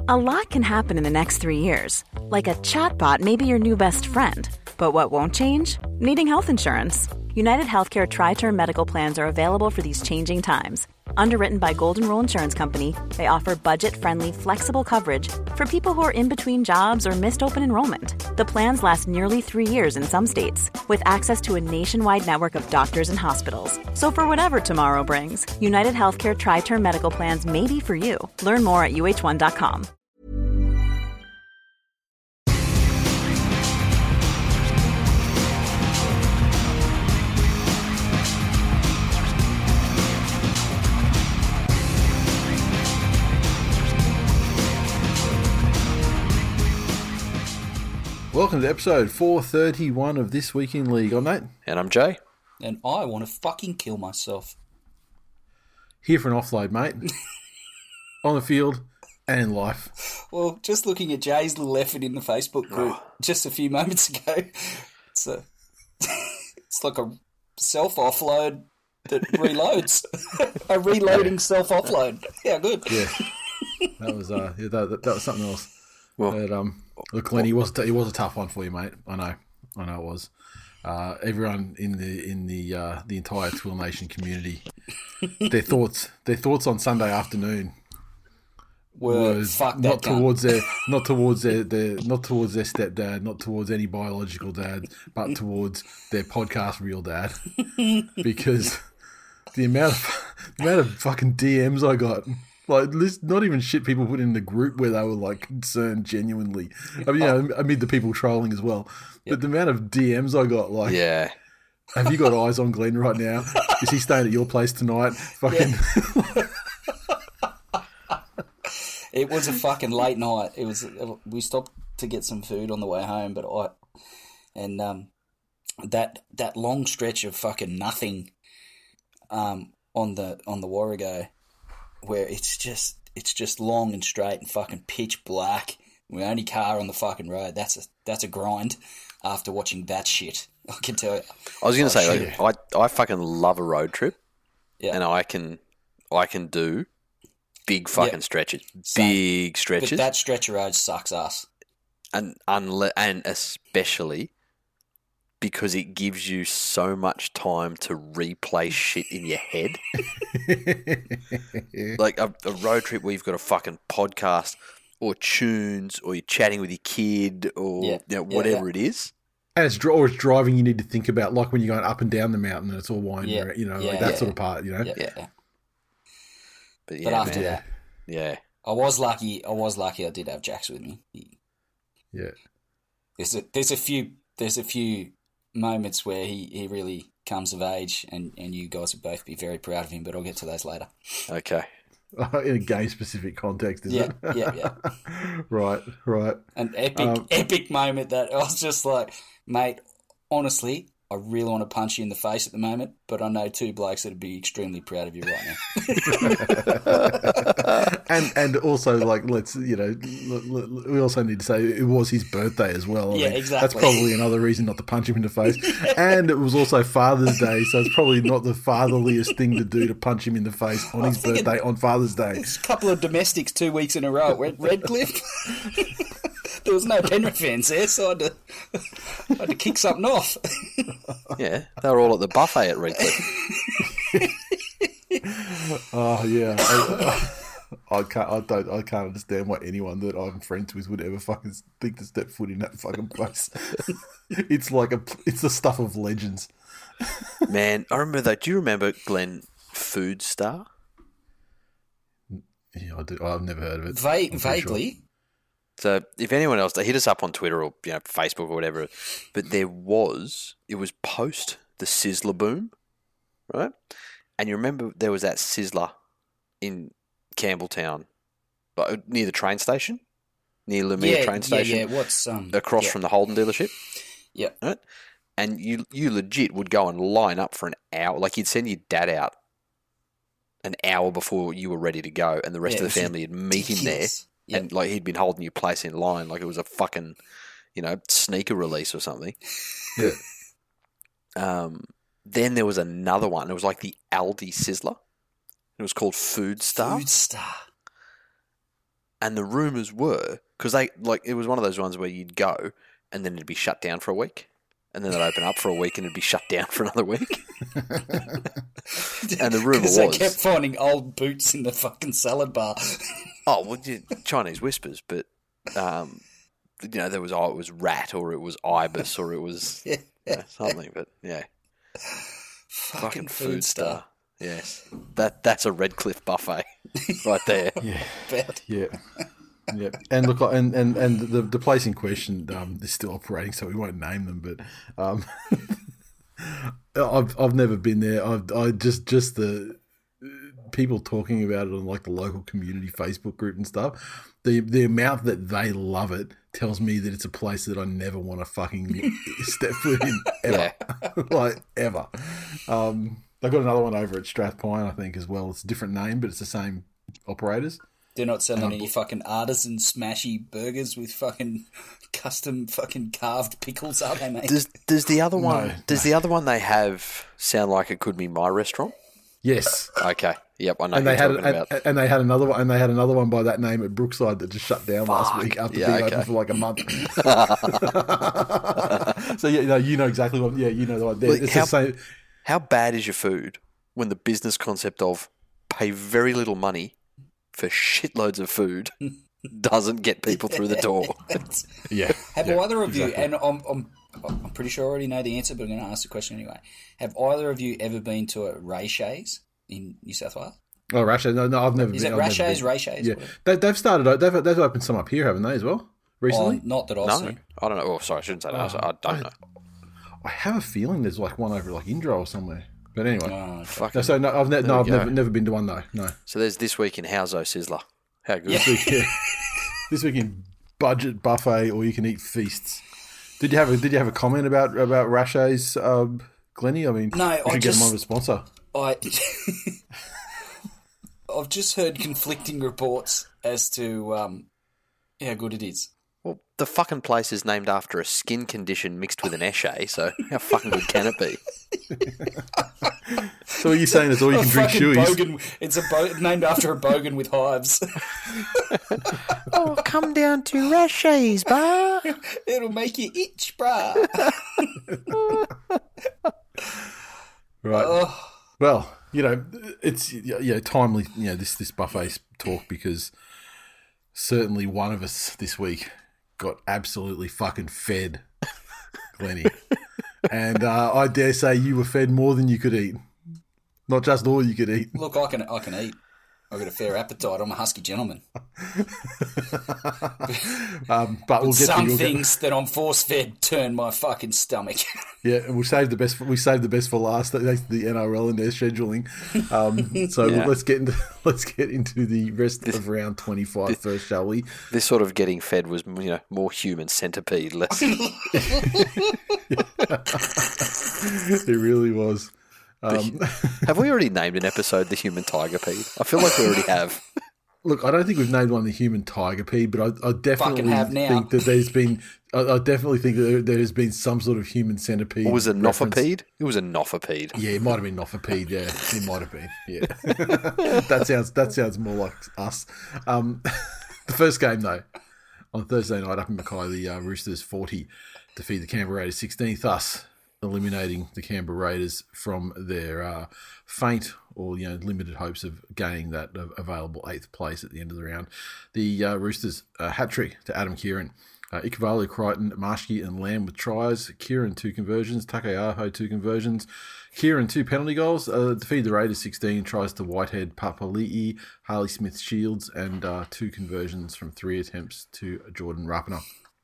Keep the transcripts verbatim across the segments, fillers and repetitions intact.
A lot can happen in the next three years. Like a chatbot may be your new best friend. But what won't change? Needing health insurance. United Healthcare Tri-Term Medical Plans are available for these changing times. Underwritten by Golden Rule Insurance Company, they offer budget-friendly, flexible coverage for people who are in between jobs or missed open enrollment. The plans last nearly three years in some states, with access to a nationwide network of doctors and hospitals. So for whatever tomorrow brings, United Healthcare Tri-Term Medical Plans may be for you. Learn more at U H one dot com. Welcome to episode four thirty-one of This Week in League. I'm Nate. And I'm Jay. And I want to fucking kill myself. Here for an offload, mate. On the field and in life. Well, just looking at Jay's little effort in the Facebook group oh. just a few moments ago, it's, a, it's like a self-offload that reloads. a reloading yeah. self-offload. Yeah, good. Yeah, that was uh, yeah, that, that was something else. Well, but, um, look, Glenn, he was he was a tough one for you, mate. I know, I know it was. Uh, everyone in the in the uh, the entire Twill Nation community, their thoughts their thoughts on Sunday afternoon were was fuck that not gun. towards their not towards their, their not towards their stepdad, not towards any biological dad, but towards their podcast real dad, because the amount of the amount of fucking D Ms I got. Like, not even shit people put in the group where they were, like, concerned genuinely. I mean, you know, amid the people trolling as well. But yep. the amount of D Ms I got, like... Yeah. Have you got eyes on Glenn right now? Is he staying at your place tonight? Fucking... Yeah. It was a fucking late night. It was... We stopped to get some food on the way home, but I... And um, that that long stretch of fucking nothing um, on the on the Warrego... where it's just it's just long and straight and fucking pitch black. We're only car on the fucking road. That's a that's a grind after watching that shit. I can tell you. I was going to oh, say, like, I I fucking love a road trip, yeah. and I can I can do big fucking yep. stretches, Same. big stretches. But that stretch of road sucks ass, and unle- and especially because it gives you so much time to replay shit in your head. Like a, a road trip where you've got a fucking podcast or tunes or you're chatting with your kid or yeah. you know, whatever yeah, yeah. it is. And it's, or it's driving you need to think about, like when you're going up and down the mountain and it's all winding, yeah. you know, yeah, like that yeah. sort of part, you know? Yeah. yeah. But, yeah, but after man. that, yeah. I was lucky. I was lucky I did have Jax with me. He, yeah. There's a, there's a few, there's a few, moments where he, he really comes of age, and, and you guys would both be very proud of him, but I'll get to those later. Okay. In a game-specific context, is yeah, it? Yeah, yeah. Right, right. An epic, um, epic moment that I was just like, mate, honestly, I really want to punch you in the face at the moment, but I know two blokes that would be extremely proud of you right now. and and also, like, let's, you know, l- l- we also need to say it was his birthday as well. I yeah, mean, exactly. That's probably another reason not to punch him in the face. And it was also Father's Day, so it's probably not the fatherliest thing to do to punch him in the face on his birthday on Father's Day. It's a couple of domestics two weeks in a row at Redcliffe. There was no Penrith fans there, so I had to, I had to kick something off. Yeah, they were all at the buffet at Redcliffe. Oh yeah, I, I can't. I don't. I can't understand why anyone that I'm friends with would ever fucking think to step foot in that fucking place. It's like a. It's the stuff of legends. Man, I remember that. Do you remember Glenn Food Star? Yeah, I do. I've never heard of it. Va- vaguely. Sure. So if anyone else, they hit us up on Twitter or you know Facebook or whatever. But there was, it was post the Sizzler boom, right? And you remember there was that Sizzler in Campbelltown, like, near the train station, near Lemire yeah, train station. Yeah, yeah. What's um across yeah. from the Holden dealership? Yeah. Right? And you you legit would go and line up for an hour. Like you'd send your dad out an hour before you were ready to go, and the rest yeah, of the family would meet him there. Yep. And like he'd been holding your place in line like it was a fucking, you know, sneaker release or something. Yeah. Um. Then there was another one. It was like the Aldi Sizzler. It was called Food Star. Food Star. And the rumours were, because they, like, it was one of those ones where you'd go and then it'd be shut down for a week. And then they'd open up for a week and it'd be shut down for another week. And the rumour was... Because they kept finding old boots in the fucking salad bar. Oh, well, yeah, Chinese whispers, but, um, you know, there was, oh, it was rat or it was ibis or it was Yeah. you know, something, but, yeah. Fucking, Fucking food, food star. star. Yes. That That's a Redcliffe buffet right there. Yeah. Bet. Yeah. Yeah, and look, and and, and the the place in question um, is still operating, so we won't name them. But um, I've I've never been there. I've I just just the people talking about it on like the local community Facebook group and stuff. The the amount that they love it tells me that it's a place that I never want to fucking step foot in ever, like ever. Um, they've got another one over at Strathpine, I think, as well. It's a different name, but it's the same operators. They're not selling Um, any fucking artisan smashy burgers with fucking custom fucking carved pickles, are they, mate? Does does the other one No, does the other one they have sound like it could be my restaurant? Yes. Okay. Yep, I know And who they you're had talking and, about. and they had another one and they had another one by that name at Brookside that just shut down last week after Yeah, being okay. open for like a month. So yeah, you know, you know exactly what. Yeah, you know the one. Like, It's how- the same. How bad is your food when the business concept of pay very little money for shitloads of food doesn't get people through the door? Yeah. Have yeah, either of you, exactly. and I'm, I'm, I'm pretty sure I already know the answer, but I'm going to ask the question anyway. Have either of you ever been to a Ray Shays in New South Wales? Oh, Rashay. No, no, I've never Is been. it I've never Rashays, been. Rashays? Yeah, whatever? they, they've started. They've they've opened some up here, haven't they, as well? Recently, Oh, not that I've No, seen. I don't know. Oh, sorry, I shouldn't say that. I was- I don't know. I have a feeling there's like one over like Indra or somewhere. But anyway, Oh, okay. Fucking, no, so no, I've ne- There no, we I've go. never never been to one though. No. So there's this week in Houso Sizzler. How good? Yeah. This week in budget buffet, or you can eat feasts. Did you have a Did you have a comment about about Rashay's, um, Glennie? I mean, No, we I should get them just- on as a sponsor. I, I've just heard conflicting reports as to um, how good it is. Well, the fucking place is named after a skin condition mixed with an esche, so how fucking good can it be? So are you saying it's all you A can drink fucking shoeies? bogan, it's a bo- named after a bogan with hives. Oh, come down to Rashi's bar. It'll make you itch, bruh. Right. Oh, Well, you know, it's yeah, yeah, timely, you know, this this buffet talk, because certainly one of us this week got absolutely fucking fed, Glennie. And uh, I dare say you were fed more than you could eat. Not just all you could eat. look, I can I can eat. I've got a fair appetite. I'm a husky gentleman. Um, but we'll get Some to, we'll get- things that I'm force fed turn my fucking stomach. yeah, and we'll save the best. For, we saved the best for last. Thanks to the N R L and their scheduling. Um, so Yeah. let's get into let's get into the rest of round twenty-five first, shall we? This sort of getting fed was, you know, more human centipede, less. It really was. Um, Have we already named an episode the human tiger pede? I feel like we already have. Look, I don't think we've named one the human tiger pea, but I, I definitely Fucking have now. think that there's been. I, I definitely think that there, there has been some sort of human centipede. Or was it reference. nophapede? It was a nophapede. Yeah, it might have been nophapede. Yeah, it might have been. Yeah, that sounds that sounds more like us. Um, the first game though, on Thursday night up in Mackay, the uh, Roosters forty defeat the Canberra Raiders sixteen, thus eliminating the Canberra Raiders from their uh, faint or you know limited hopes of gaining that uh, available eighth place at the end of the round. The uh, Roosters uh, hat trick to Adam Kieran. Uh, Ikevalu, Crichton, Marshke and Lamb with tries. Kieran, two conversions. Takeaho, two conversions. Kieran, two penalty goals. Uh, defeated the Raiders sixteen. Tries to Whitehead, Papali'i, Harley Smith Shields, and uh, two conversions from three attempts to Jordan Rapana.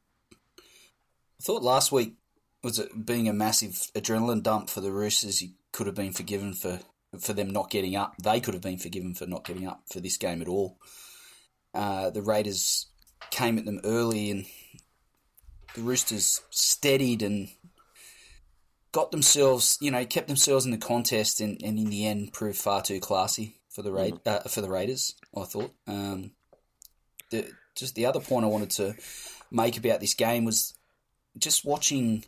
I thought last week was it being a massive adrenaline dump for the Roosters. You could have been forgiven for, for them not getting up. They could have been forgiven for not getting up for this game at all. Uh, the Raiders came at them early and the Roosters steadied and got themselves, you know, kept themselves in the contest and, and in the end proved far too classy for the Raid, uh, for the Raiders, I thought. Um, the, just the other point I wanted to make about this game was just watching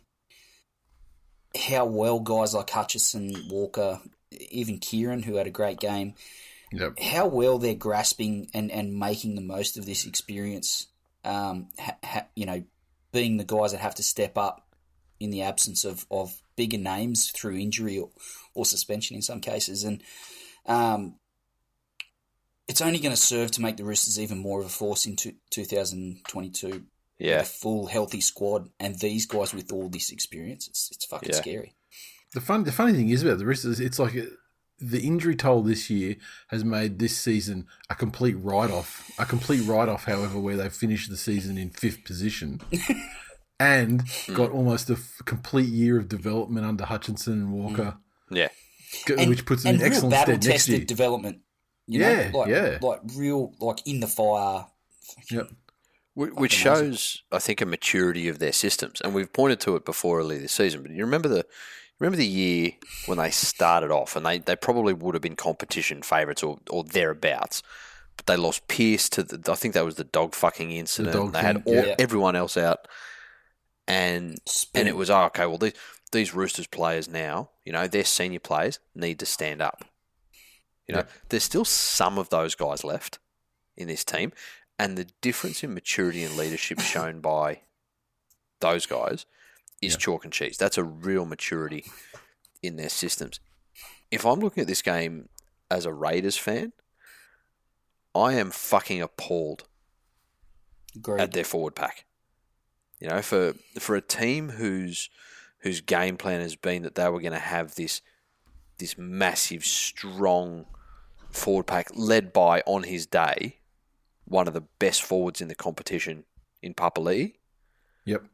how well guys like Hutchison, Walker, even Kieran, who had a great game, Yep. how well they're grasping and, and making the most of this experience, um, ha, ha, you know, being the guys that have to step up in the absence of, of bigger names through injury or, or suspension in some cases. And um, it's only going to serve to make the Roosters even more of a force in two, two thousand twenty-two. Yeah. With a full, healthy squad and these guys with all this experience. It's, it's fucking Yeah. scary. The fun, the funny thing is about the Roosters, it's like a, the injury toll this year has made this season a complete write-off. A complete write-off, however, where they finished the season in fifth position and got almost a f- complete year of development under Hutchinson and Walker, Yeah. g- And, which puts them and in real excellent stead next battle-tested year. development. You Yeah, know? like, yeah. Like real, like in the fire. Yep. Wh- Which shows, I think, a maturity of their systems, and we've pointed to it before earlier this season. But you remember the, remember the year when they started off, and they, they probably would have been competition favourites or, or thereabouts, but they lost Pierce to the, I think that was the dog fucking incident. dog they had thing, all, yeah. everyone else out, and Spoon. and it was oh, okay. Well, these these Roosters players now, you know, their senior players need to stand up. You know, Yeah. there's still some of those guys left in this team. And the difference in maturity and leadership shown by those guys is Yeah. chalk and cheese. That's a real maturity in their systems. If I'm looking at this game as a Raiders fan, I am fucking appalled Agreed. at their forward pack. You know, for for a team whose whose game plan has been that they were going to have this this massive, strong forward pack led by, on his day, one of the best forwards in the competition in Papali'i, Yep.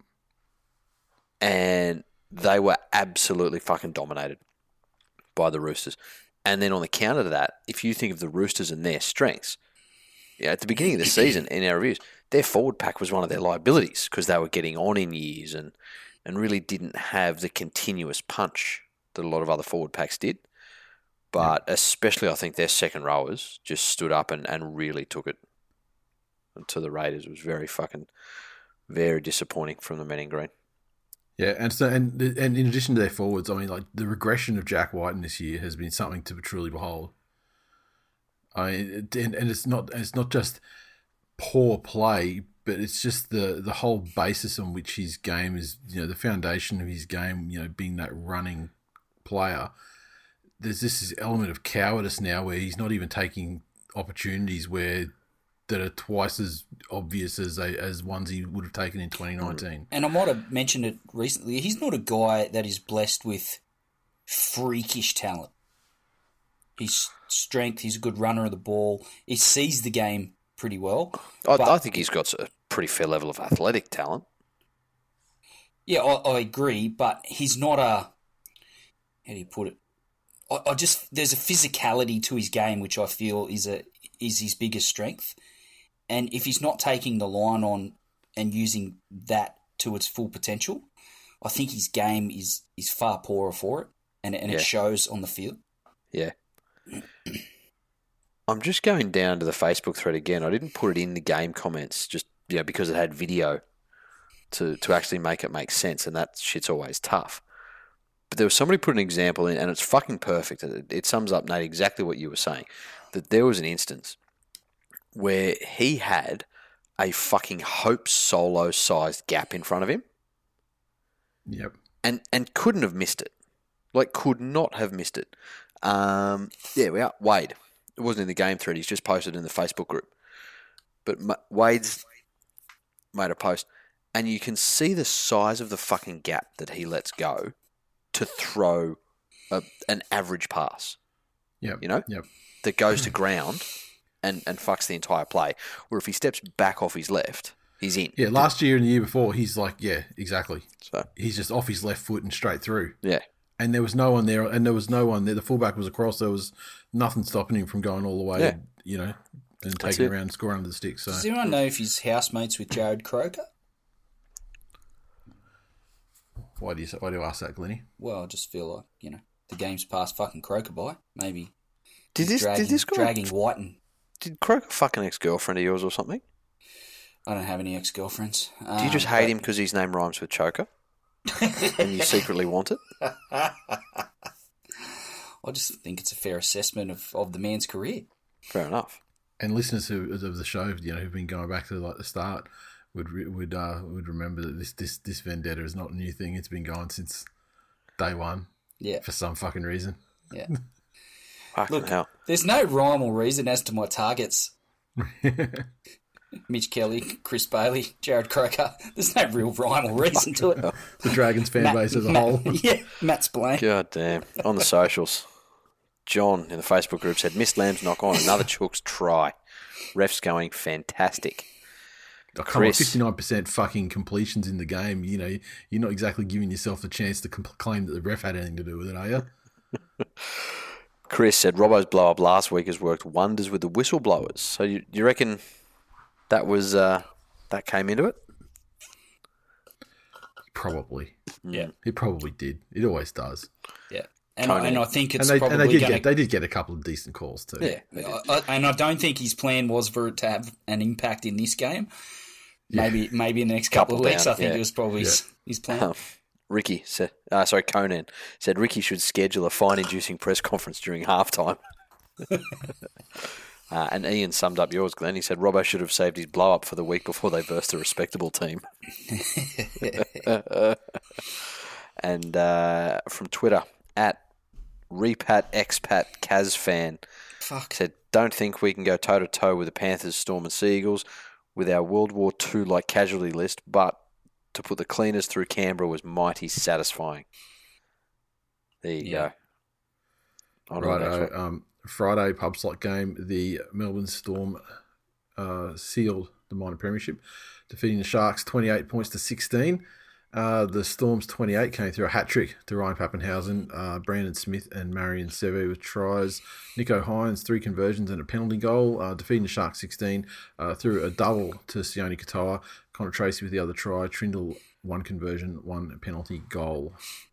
and they were absolutely fucking dominated by the Roosters. And then on the counter to that, if you think of the Roosters and their strengths, yeah, at the beginning of the season, in our reviews, their forward pack was one of their liabilities because they were getting on in years and, and really didn't have the continuous punch that a lot of other forward packs did. But especially, I think their second rowers just stood up and, and really took it to the Raiders. It was very fucking, very disappointing from the men in green. Yeah, and so and and in addition to their forwards, I mean, like the regression of Jack Whiten this year has been something to truly behold. I mean, it- and, and it's not it's not just poor play, but it's just the the whole basis on which his game is. You know, the foundation of his game. You know, being that running player. There's this element of cowardice now where he's not even taking opportunities where that are twice as obvious as they, as ones he would have taken in twenty nineteen. And I might have mentioned it recently. He's not a guy that is blessed with freakish talent. His strength, he's a good runner of the ball. He sees the game pretty well. I, but- I think he's got a pretty fair level of athletic talent. Yeah, I, I agree, but he's not a. How do you put it? I, I just there's a physicality to his game which I feel is a is his biggest strength, and if he's not taking the line on and using that to its full potential, I think his game is is far poorer for it, and and Yeah. it shows on the field. Yeah. I'm just going down to the Facebook thread again. I didn't put it in the game comments just you know, because it had video to, to actually make it make sense, and that shit's always tough. But there was somebody put an example in, and it's fucking perfect. It, it sums up, Nate, exactly what you were saying. That there was an instance where he had a fucking Hope Solo-sized gap in front of him Yep. and, and couldn't have missed it. Like, could not have missed it. Um, yeah, we are. Wade. It wasn't in the game thread. He's just posted in the Facebook group. But Ma- Wade's made a post, and you can see the size of the fucking gap that he lets go to throw a, an average pass, Yep. you know, Yep. that goes to ground and, and fucks the entire play. Where if he steps back off his left, he's in. Yeah, last year and the year before, he's like, yeah, exactly. So, He's just off his left foot and straight through. yeah. And there was no one there, and there was no one there. The fullback was across. There was nothing stopping him from going all the way, Yeah. you know, and That's taking it. it around and scoring under the stick. So Does anyone know if he's housemates with Jared Croker? why do you why do you ask that, Glennie? Well, I just feel like you know the game's passed fucking Croker by. Maybe Did he's this, dragging, did this guy, dragging Whiten. did Croker fuck an ex-girlfriend of yours or something? I don't have any ex-girlfriends. Do you just Um, hate but- him because his name rhymes with choker? And you secretly want it? I just think it's a fair assessment of, of the man's career. Fair enough. And listeners who, of the show, you know, who've been going back to like the start, would would uh, would remember that this, this this vendetta is not a new thing. It's been going since day one. Yeah. For some fucking reason. Yeah. Fucking Look, hell. there's no rhyme or reason as to my targets. Mitch Kelly, Chris Bailey, Jared Croker. There's no real rhyme or reason to it. The Dragons fan Matt- base as a Matt- whole. Yeah, Matt's blame. God damn. On the socials, John in the Facebook group said, missed Lamb's knock on, another Chooks try. Ref's going fantastic. Oh, come on, Chris. fifty-nine percent fucking completions in the game. You know, you're not exactly giving yourself the chance to compl- claim that the ref had anything to do with it, are you? Chris said, Robbo's blow-up last week has worked wonders with the whistleblowers. So you, you reckon that was uh, that came into it? Probably. Yeah, It probably did. It always does. yeah. And, I, Conan. and I think And it's they, and probably they did going get they did get a couple of decent calls too. Yeah, I, I, and I don't think his plan was for it to have an impact in this game. Maybe, maybe in the next couple, Couple of weeks. down, I think yeah. it was probably his, his plan. Um, Ricky said, uh, sorry, Conan said Ricky should schedule a fine-inducing press conference during halftime. uh, and Ian summed up yours, Glenn. He said Robbo should have saved his blow-up for the week before they versed a respectable team. And uh, from Twitter, at Repat Expat Kaz fan, Fuck. said, don't think we can go toe-to-toe with the Panthers, Storm and Seagulls with our World War Two-like casualty list, but to put the cleaners through Canberra was mighty satisfying. There you Yeah. go. On to the next Right. one. Um, Friday pub slot game. The Melbourne Storm uh, sealed the minor premiership, defeating the Sharks twenty-eight points to sixteen. Uh, the Storm's twenty-eight came through a hat trick to Ryan Pappenhausen, uh, Brandon Smith, and Marion Seve with tries. Nico Hines, three conversions and a penalty goal, uh, defeating the Sharks sixteen uh, through a double to Sione Katoa. Connor Tracy with the other try. Trindle, one conversion, one penalty goal.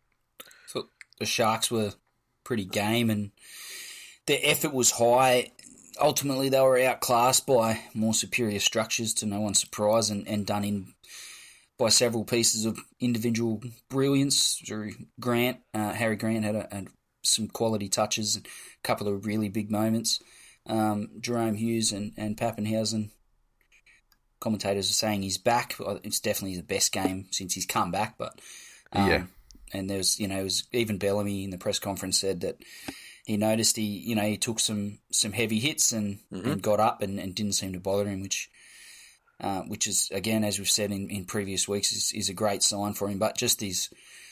So the Sharks were pretty game and their effort was high. Ultimately, they were outclassed by more superior structures to no one's surprise and, and done in by several pieces of individual brilliance through Grant. Uh, Harry Grant had, a, had some quality touches, and a couple of really big moments. Um, Jerome Hughes and, and Pappenhausen, commentators are saying he's back. It's definitely the best game since he's come back. But um, Yeah. And there's, you know, it was, even Bellamy in the press conference said that he noticed he, you know, he took some, some heavy hits and, Mm-hmm. and got up and, and didn't seem to bother him, which uh, which is, again, as we've said in, in previous weeks, is, is a great sign for him. But just his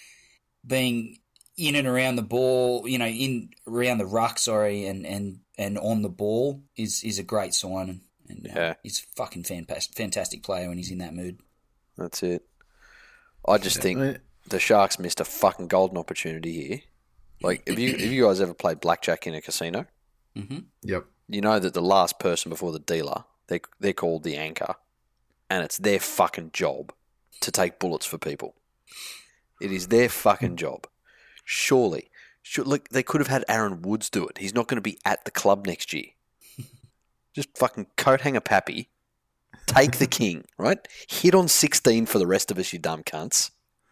being in and around the ball, you know, in around the ruck, sorry, and, and, and on the ball is, is a great sign. And, and uh, Yeah. he's a fucking fantastic, fantastic player when he's in that mood. That's it. I just think I- the Sharks missed a fucking golden opportunity here. Like, have you, have you guys ever played blackjack in a casino? Yep. You know that the last person before the dealer, they, they're called the anchor, and it's their fucking job to take bullets for people. It is their fucking job. Surely. Sure, look, they could have had Aaron Woods do it. He's not going to be at the club next year. Just fucking coat hanger Pappy, take the king, right? Hit on sixteen for the rest of us, you dumb cunts.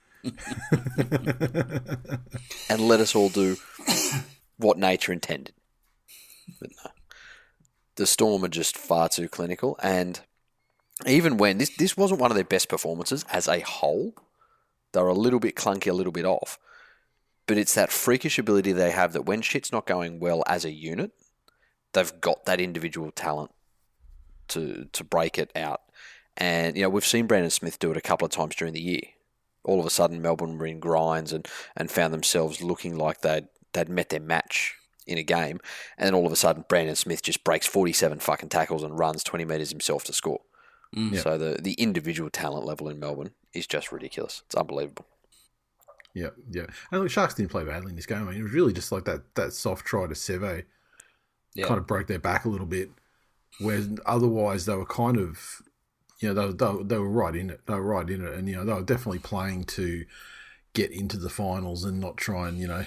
And let us all do what nature intended. But no. The Storm are just far too clinical, and even when this this wasn't one of their best performances as a whole, they were a little bit clunky, a little bit off. But it's that freakish ability they have that when shit's not going well as a unit, they've got that individual talent to to break it out. And you know, we've seen Brandon Smith do it a couple of times during the year. All of a sudden, Melbourne were in grinds and, and found themselves looking like they'd they'd met their match in a game, and then all of a sudden, Brandon Smith just breaks forty-seven fucking tackles and runs twenty metres himself to score. Yeah. So the the individual talent level in Melbourne is just ridiculous. It's unbelievable. Yeah, yeah. And look, Sharks didn't play badly in this game. I mean, it was really just like that, that soft try to Seve Yeah. kind of broke their back a little bit. Whereas otherwise, they were kind of, you know, they were, they were, they were right in it. They were right in it. And, you know, they were definitely playing to get into the finals and not try and, you know,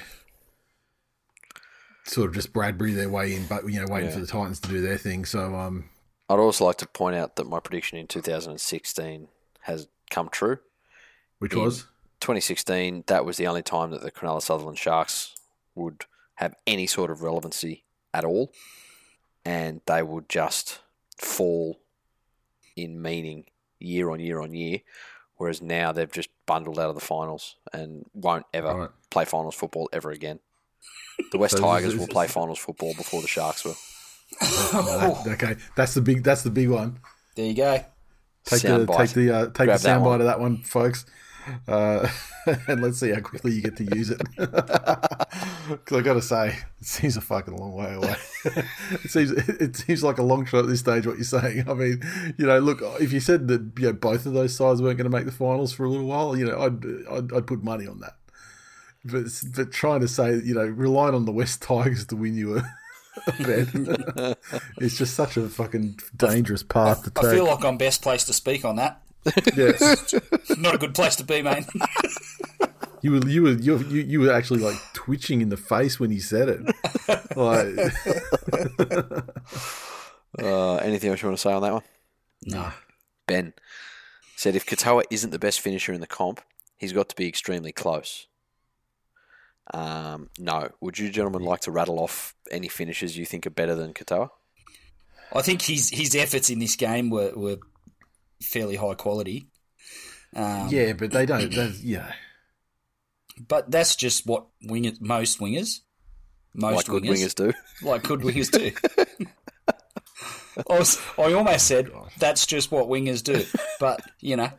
sort of just Bradbury their way in, but, you know, waiting Yeah. for the Titans to do their thing. So, um, I'd also like to point out that my prediction in two thousand sixteen has come true. which In was? twenty sixteen, that was the only time that the Cronulla Sutherland Sharks would have any sort of relevancy at all. and they will just fall in meaning year on year on year, whereas now they've just bundled out of the finals and won't ever Right. play finals football ever again. The West So Tigers this is- will play finals football before the Sharks will. No, that- okay, that's the big. That's the big one. There you go. Take the Soundbite. take the uh, take Grab the that soundbite one. of that one, folks, uh, and let's see how quickly you get to use it. Because I got to say, it seems a fucking long way away. it seems it seems like a long shot at this stage. What you're saying, I mean, you know, look, if you said that you know both of those sides weren't going to make the finals for a little while, you know, I'd I'd, I'd put money on that. But but trying to say, you know, relying on the West Tigers to win you a. Bet. It's just such a fucking dangerous path to take. I feel like I'm best placed to speak on that. Yeah. Not a good place to be, mate. You were you were you, you you were actually like twitching in the face when he said it. Like, Uh, anything else you want to say on that one? No. Ben said if Katoa isn't the best finisher in the comp, he's got to be extremely close. Um, no. Would you gentlemen like to rattle off any finishes you think are better than Katoa? I think his his efforts in this game were, were fairly high quality. Um, yeah, but they don't. That's, yeah, But that's just what wingers, most wingers, most Like good wingers, wingers do. like good wingers do. I, was, I almost said that's just what wingers do, but you know,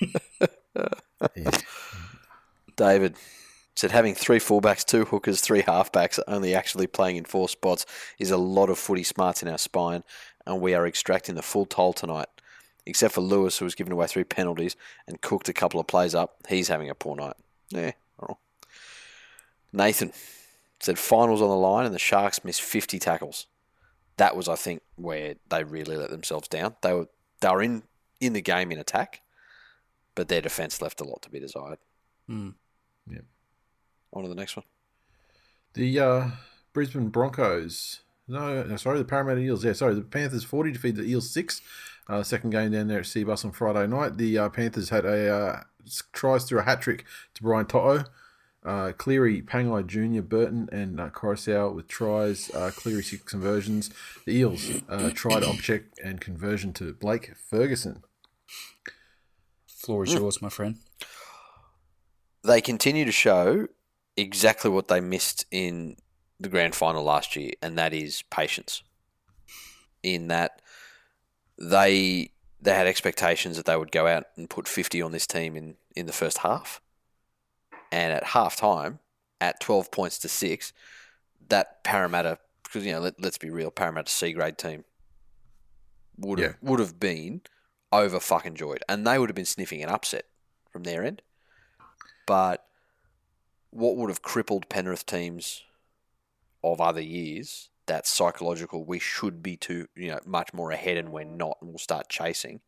yeah. David said having three fullbacks, two hookers, three halfbacks, only actually playing in four spots is a lot of footy smarts in our spine, and we are extracting the full toll tonight. Except for Lewis, who was given away three penalties and cooked a couple of plays up. He's having a poor night. Yeah. Well. Nathan said finals on the line and the Sharks missed fifty tackles. That was, I think, where they really let themselves down. They were they were in, in the game in attack, but their defence left a lot to be desired. mm. Yeah. On to the next one. The uh, Brisbane Broncos. No, no, sorry, the Parramatta Eels. Yeah, sorry, the Panthers forty defeated the Eels six. Uh, second game down there at Seabus on Friday night. The uh, Panthers had a uh, tries through a hat trick to Brian To'o. Uh, Cleary, Pangai Junior, Burton, and uh, Coruscant with tries. Uh, Cleary six conversions. The Eels uh, tried object and conversion to Blake Ferguson. Floor is yours, my friend. They continue to show exactly what they missed in the grand final last year, and that is patience. In that they they had expectations that they would go out and put fifty on this team in, in the first half. And at half time, at twelve points to six, that Parramatta, because, you know, let, let's be real, Parramatta C-grade team would have, would have been over fucking joyed. And they would have been sniffing an upset from their end. But what would have crippled Penrith teams of other years, that psychological, we should be too, you know, much more ahead and we're not, and we'll start chasing.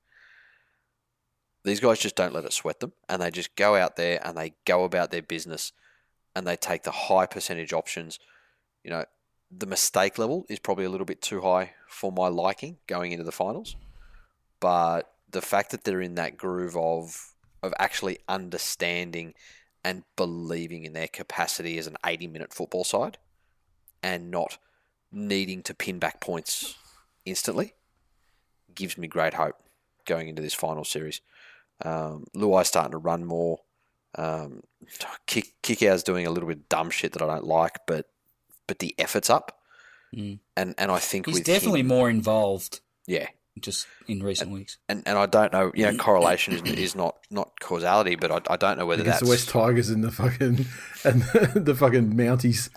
These guys just don't let it sweat them, and they just go out there and they go about their business and they take the high percentage options. You know, the mistake level is probably a little bit too high for my liking going into the finals, but the fact that they're in that groove of of actually understanding and believing in their capacity as an eighty-minute football side and not needing to pin back points instantly gives me great hope going into this final series. Um, Luai's starting to run more. Um, kick Kickout's doing a little bit of dumb shit that I don't like, but but the effort's up, Mm. and and I think He's with definitely him, more involved yeah. just in recent weeks. And and I don't know, you know, correlation is, is not, not causality, but I, I don't know whether Against that's the West Tigers and the fucking and the, the fucking Mounties.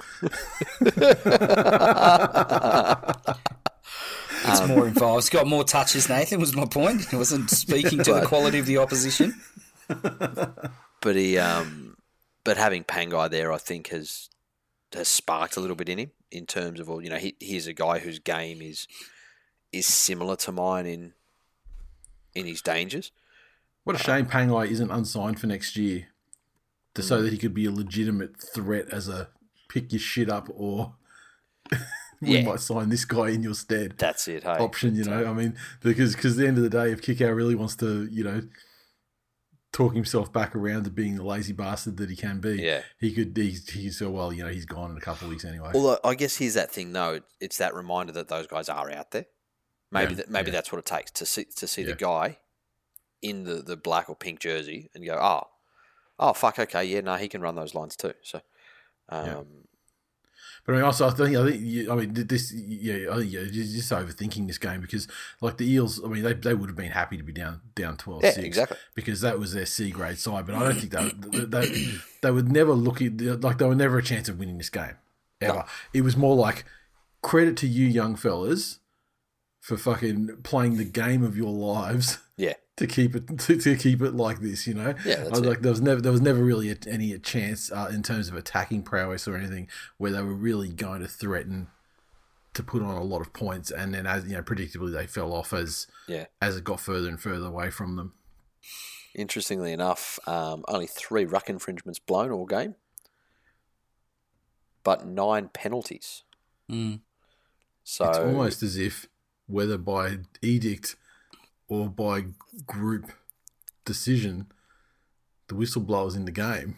It's more involved. It's got more touches, Nathan, was my point. He wasn't speaking to the quality of the opposition. But he, um, but having Pangai there, I think has has sparked a little bit in him in terms of, well, you know, he he's a guy whose game is is similar to mine in in his dangers. What a shame Pangai isn't unsigned for next year, to so that he could be a legitimate threat as a pick your shit up or we Yeah. might sign this guy in your stead That's it. Hey, option. You know, I mean, because because at the end of the day, if Kickout really wants to, you know, talk himself back around to being the lazy bastard that he can be. Yeah. He could, he, he said, well, you know, he's gone in a couple of weeks anyway. Although, I guess here's that thing, though. It's that reminder that those guys are out there. Maybe Yeah, that, maybe yeah. that's what it takes to see to see Yeah. the guy in the, the black or pink jersey and go, oh, oh, fuck, okay, yeah, no, he can run those lines too. So, um, Yeah. But I mean, also, I think, I think, you- I mean, this, yeah, I think yeah, you're just overthinking this game because, like the Eels, I mean, they, they would have been happy to be down down twelve six. Yeah, exactly. Because that was their C grade side. But I don't think they, they, they would never look at, like, they were never a chance of winning this game, ever. No. It was more like, credit to you young fellas for fucking playing the game of your lives. yeah, To keep it to, to keep it like this, you know. Yeah, that's I was it. like there was never there was never really a, any chance uh, in terms of attacking prowess or anything where they were really going to threaten to put on a lot of points, and then as you know, predictably they fell off as yeah. as it got further and further away from them. Interestingly enough, um, only three ruck infringements blown all game, but nine penalties. Mm. So It's almost as if whether by edict or by group decision, the whistleblowers in the game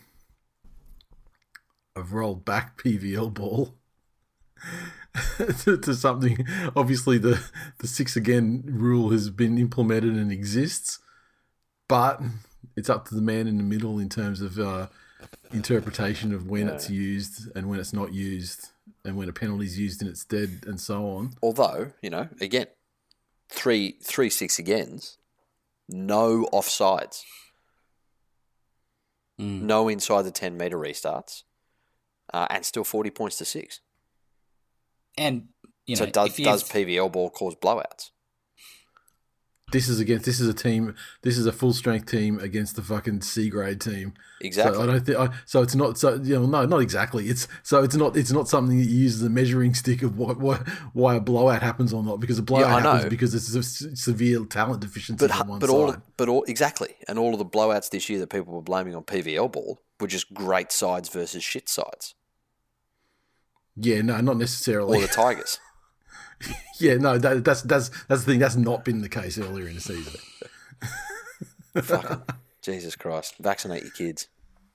have rolled back P V L ball to, to something. Obviously, the, the six again rule has been implemented and exists, but it's up to the man in the middle in terms of uh, interpretation of when Yeah. it's used and when it's not used, and when a penalty is used in its stead, and so on. although, you know, again, three three six agains, no offsides, Mm. no inside the ten metre restarts, uh, and still forty points to six. And, you know, so does if you does P V L ball cause blowouts? This is against. This is a team. This is a full strength team against the fucking C grade team. Exactly. So I don't think. I, so it's not. So you know, no, not exactly. It's so it's not. It's not something that you use as a measuring stick of what, what why a blowout happens or not. Because a blowout I know. happens because it's a s- severe talent deficiency But on one but side. all but all exactly, and all of the blowouts this year that people were blaming on P V L ball were just great sides versus shit sides, yeah, no, not necessarily. or the Tigers. yeah, no, that, that's that's that's the thing. That's not been the case earlier in the season. Fucking Jesus Christ! Vaccinate your kids.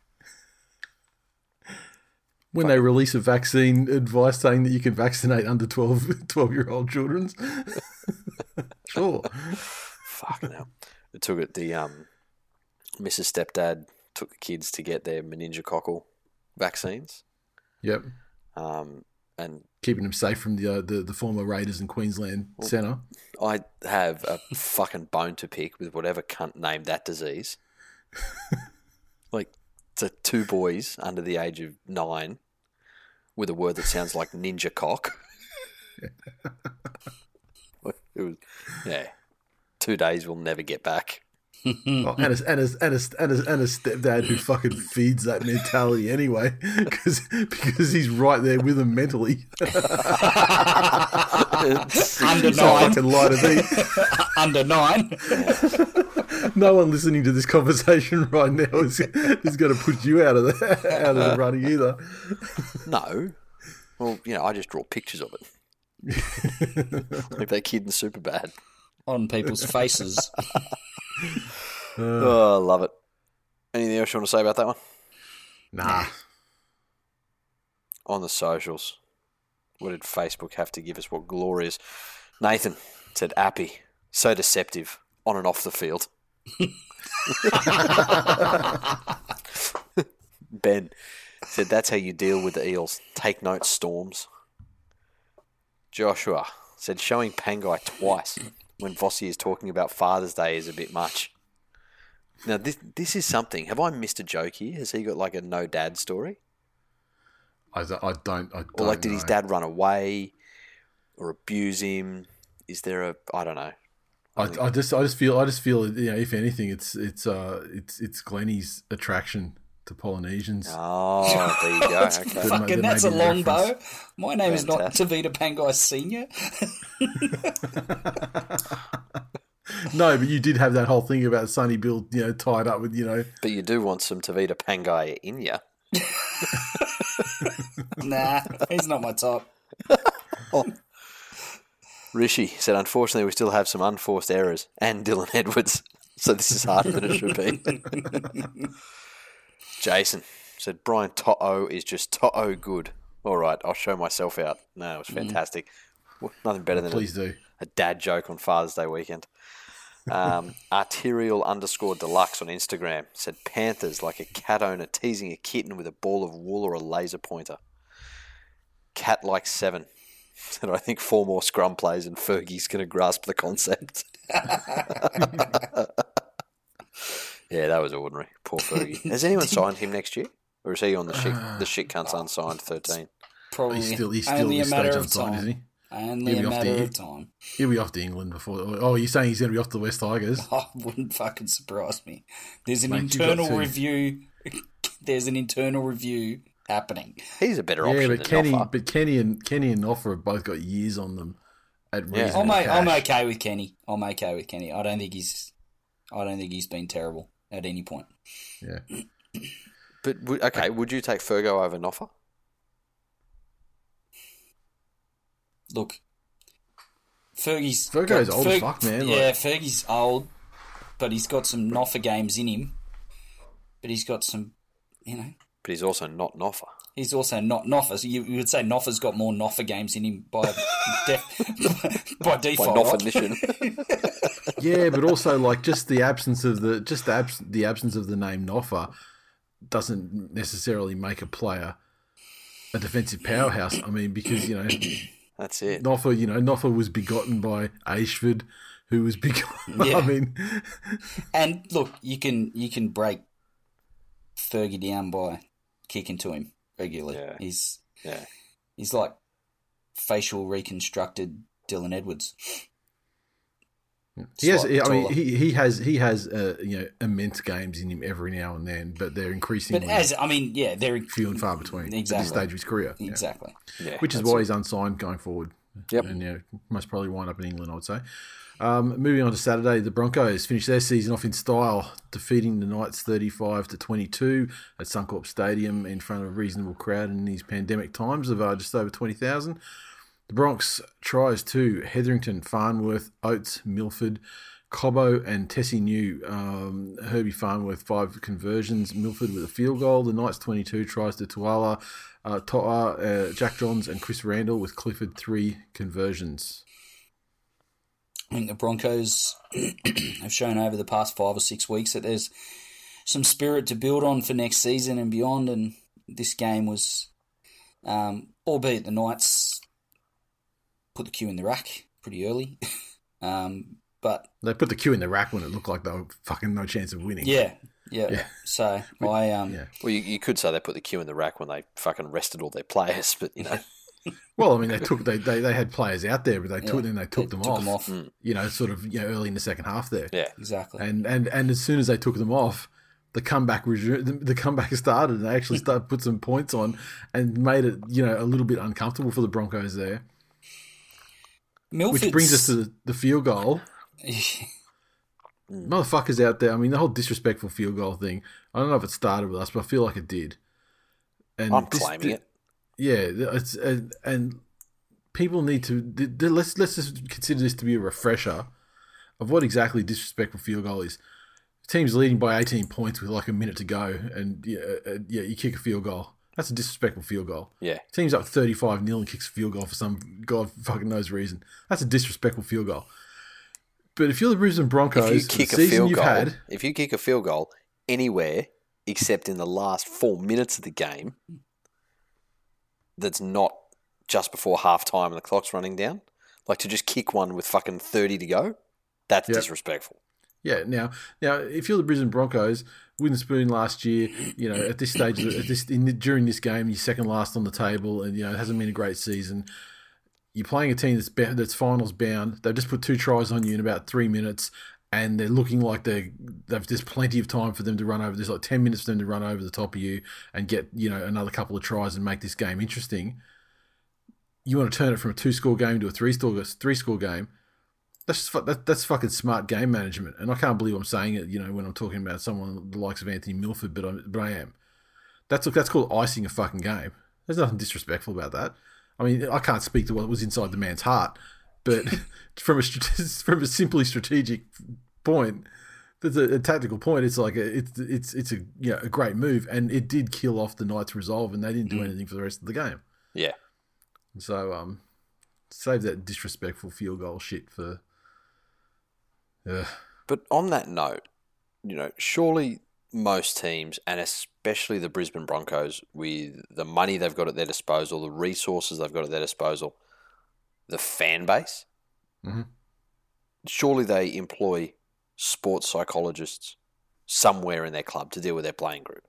When they release a vaccine advice saying that you can vaccinate under twelve, twelve year old children, sure. Fucking hell! It took it. The um, Missus Stepdad took the kids to get their meningococcal vaccines. Yep. Um, and Keeping them safe from the uh, the, the former Raiders in Queensland Centre. I have a fucking bone to pick with whatever cunt named that disease. Like, to two boys under the age of nine with a word that sounds like ninja cock. It was, yeah. Two days we'll never get back. Oh, and, a, and, a, and, a, and, a, and a stepdad who fucking feeds that mentality anyway, cause, because he's right there with them mentally. Under So nine. fucking lie to me. Under nine. No one listening to this conversation right now is, is going to put you out of the out of the running either. No. Well, you know, I just draw pictures of it. Like that kid in Superbad. On people's faces. Oh, I love it. Anything else you want to say about that one? Nah. On the socials, what did Facebook have to give us? What glorious. Nathan said, Appy, so deceptive on and off the field. Ben said, that's how you deal with the Eels. Take note, Storms. Joshua said, showing Pangai twice when Vossi is talking about Father's Day is a bit much. Now, this this is something. Have I missed a joke here? Has he got like a no dad story? I, I don't. I don't Or like, did know. his dad run away or abuse him? Is there a? I don't know. I, I just, I just feel, I just feel, you know, if anything, it's, it's, uh, it's, it's Glennie's attraction to Polynesians. Oh, there you go. Okay. There may- Fucking, there that's may a be long bow. reference. My name is not Fantastic. Tavita Pangai Senior. No, but you did have that whole thing about Sonny Bill, you know, tied up with, you know, But you do want some Tavita Pangai in ya. Nah, he's not my type. Rishi said, unfortunately, we still have some unforced errors and Dylan Edwards. So this is harder than it should be. Jason said, Brian To'o is just To'o good. All right, I'll show myself out. No, it was fantastic. Well, nothing better than Please a, do. a dad joke on Father's Day weekend. Um, arterial underscore deluxe on Instagram said, Panthers like a cat owner teasing a kitten with a ball of wool or a laser pointer. Cat like seven. And I think four more scrum plays and Fergie's going to grasp the concept. Yeah, that was ordinary. Poor Fergie. Has anyone signed him next year? Or is he on the shit, the shit cunts unsigned thirteen? Probably He's still, he's still only at a this matter stage of unsigned, time. isn't he? Only He'll a be off matter the- of time. He'll be off to England before. Oh, you're saying he's going to be off to the West Tigers? Oh, wouldn't fucking surprise me. There's an Mate, you've got internal to. review. There's an internal review happening. He's a better Yeah, option but than Kenny, Noffa. but Kenny and Kenny and Noffa have both got years on them at Yeah. reasonable I'm, o- I'm cash. okay with Kenny. I'm okay with Kenny. I don't think he's. I don't think he's been terrible at any point. Yeah. But, would- okay, would you take Fergo over Noffa? Look, Fergie's Fergo's got- old as fuck, man, Yeah, like- Fergie's old, but he's got some Noffa games in him. But he's got some, you know. But he's also not Noffa. He's also not Noffa. So you, you would say Noffa's got more Noffa games in him by def, by By default. Noffa right? mission. Yeah, but also like just the absence of the just the, abs- the absence of the name Noffa doesn't necessarily make a player a defensive powerhouse. I mean, because you know That's it. Noffa, you know Noffa was begotten by Ashford, who was begotten. Yeah. I mean, And look, you can you can break Fergie down by kicking to him regularly. Yeah. He's Yeah. he's like facial reconstructed Dylan Edwards. he has. Slightly I mean, taller. he, he has he has uh, you know immense games in him every now and then, but they're increasingly But as I mean, yeah, they're few and far between at Exactly. this stage of his career. Yeah. exactly. Yeah. Which is that's why it. he's unsigned going forward. Yep. And you know, most probably wind up in England, I would say. Um, moving on to Saturday, the Broncos finished their season off in style, defeating the Knights thirty-five to twenty-two at Suncorp Stadium in front of a reasonable crowd in these pandemic times of uh, just over twenty thousand. The Bronx tries to Hetherington, Farnworth, Oates, Milford, Cobbo and Tessie New. Um, Herbie Farnworth, five conversions. Milford with a field goal. The Knights, twenty-two tries to Tuala, uh, To'a, uh, Jack Johns and Chris Randall with Clifford, three conversions. I think the Broncos have shown over the past five or six weeks that there's some spirit to build on for next season and beyond. And this game was, um, albeit the Knights put the cue in the rack pretty early, um, but They put the cue in the rack when it looked like they were fucking no chance of winning. yeah, yeah. Yeah. So I um, Yeah. Well, you, you could say they put the cue in the rack when they fucking rested all their players, but you know, Well, I mean, they took they, they, they had players out there, but they took Yeah. then they took They them took off. them off. Mm. You know, sort of you know early in the second half there. yeah, exactly. And and and as soon as they took them off, the comeback resu- the, the comeback started, and they actually started put some points on and made it you know a little bit uncomfortable for the Broncos there. Milford's, Which brings us to the, the field goal. Motherfuckers out there. I mean, the whole disrespectful field goal thing. I don't know if it started with us, but I feel like it did. And I'm this- claiming it. Yeah, it's and, and people need to th- th- let's let's just consider this to be a refresher of what exactly disrespectful field goal is. Team's leading by eighteen points with like a minute to go, and yeah, uh, yeah, you kick a field goal. That's a disrespectful field goal. Yeah, Team's up thirty-five nil and kicks a field goal for some god fucking knows reason. That's a disrespectful field goal. But if you're the Brisbane Broncos, if you kick the a season field you've goal, had, if you kick a field goal anywhere except in the last four minutes of the game, that's not just before half time and the clock's running down, like to just kick one with fucking thirty to go, that's Yep. disrespectful. yeah. Now, now, if you're the Brisbane Broncos, win the spoon last year, you know, at this stage, at this in, during this game, you're second last on the table, and you know it hasn't been a great season. You're playing a team that's ba- that's finals bound. They've just put two tries on you in about three minutes, and they're looking like they they've there's plenty of time for them to run over. There's like ten minutes for them to run over the top of you and get you know another couple of tries and make this game interesting. You want to turn it from a two score game to a three score three score game. That's just, fu- that, that's fucking smart game management, and I can't believe I'm saying it. You know, when I'm talking about someone the likes of Anthony Milford, but I, but I am. That's that's called icing a fucking game. There's nothing disrespectful about that. I mean, I can't speak to what was inside the man's heart, but from a strate- from a simply strategic point, there's a, a tactical point. It's like a, it's it's it's a you know, a great move, and it did kill off the Knights' resolve, and they didn't do mm. anything for the rest of the game. Yeah. So um, save that disrespectful field goal shit for. Uh, but on that note, you know, surely most teams, and especially the Brisbane Broncos, with the money they've got at their disposal, the resources they've got at their disposal, the fan base, mm-hmm. surely they employ sports psychologists somewhere in their club to deal with their playing group.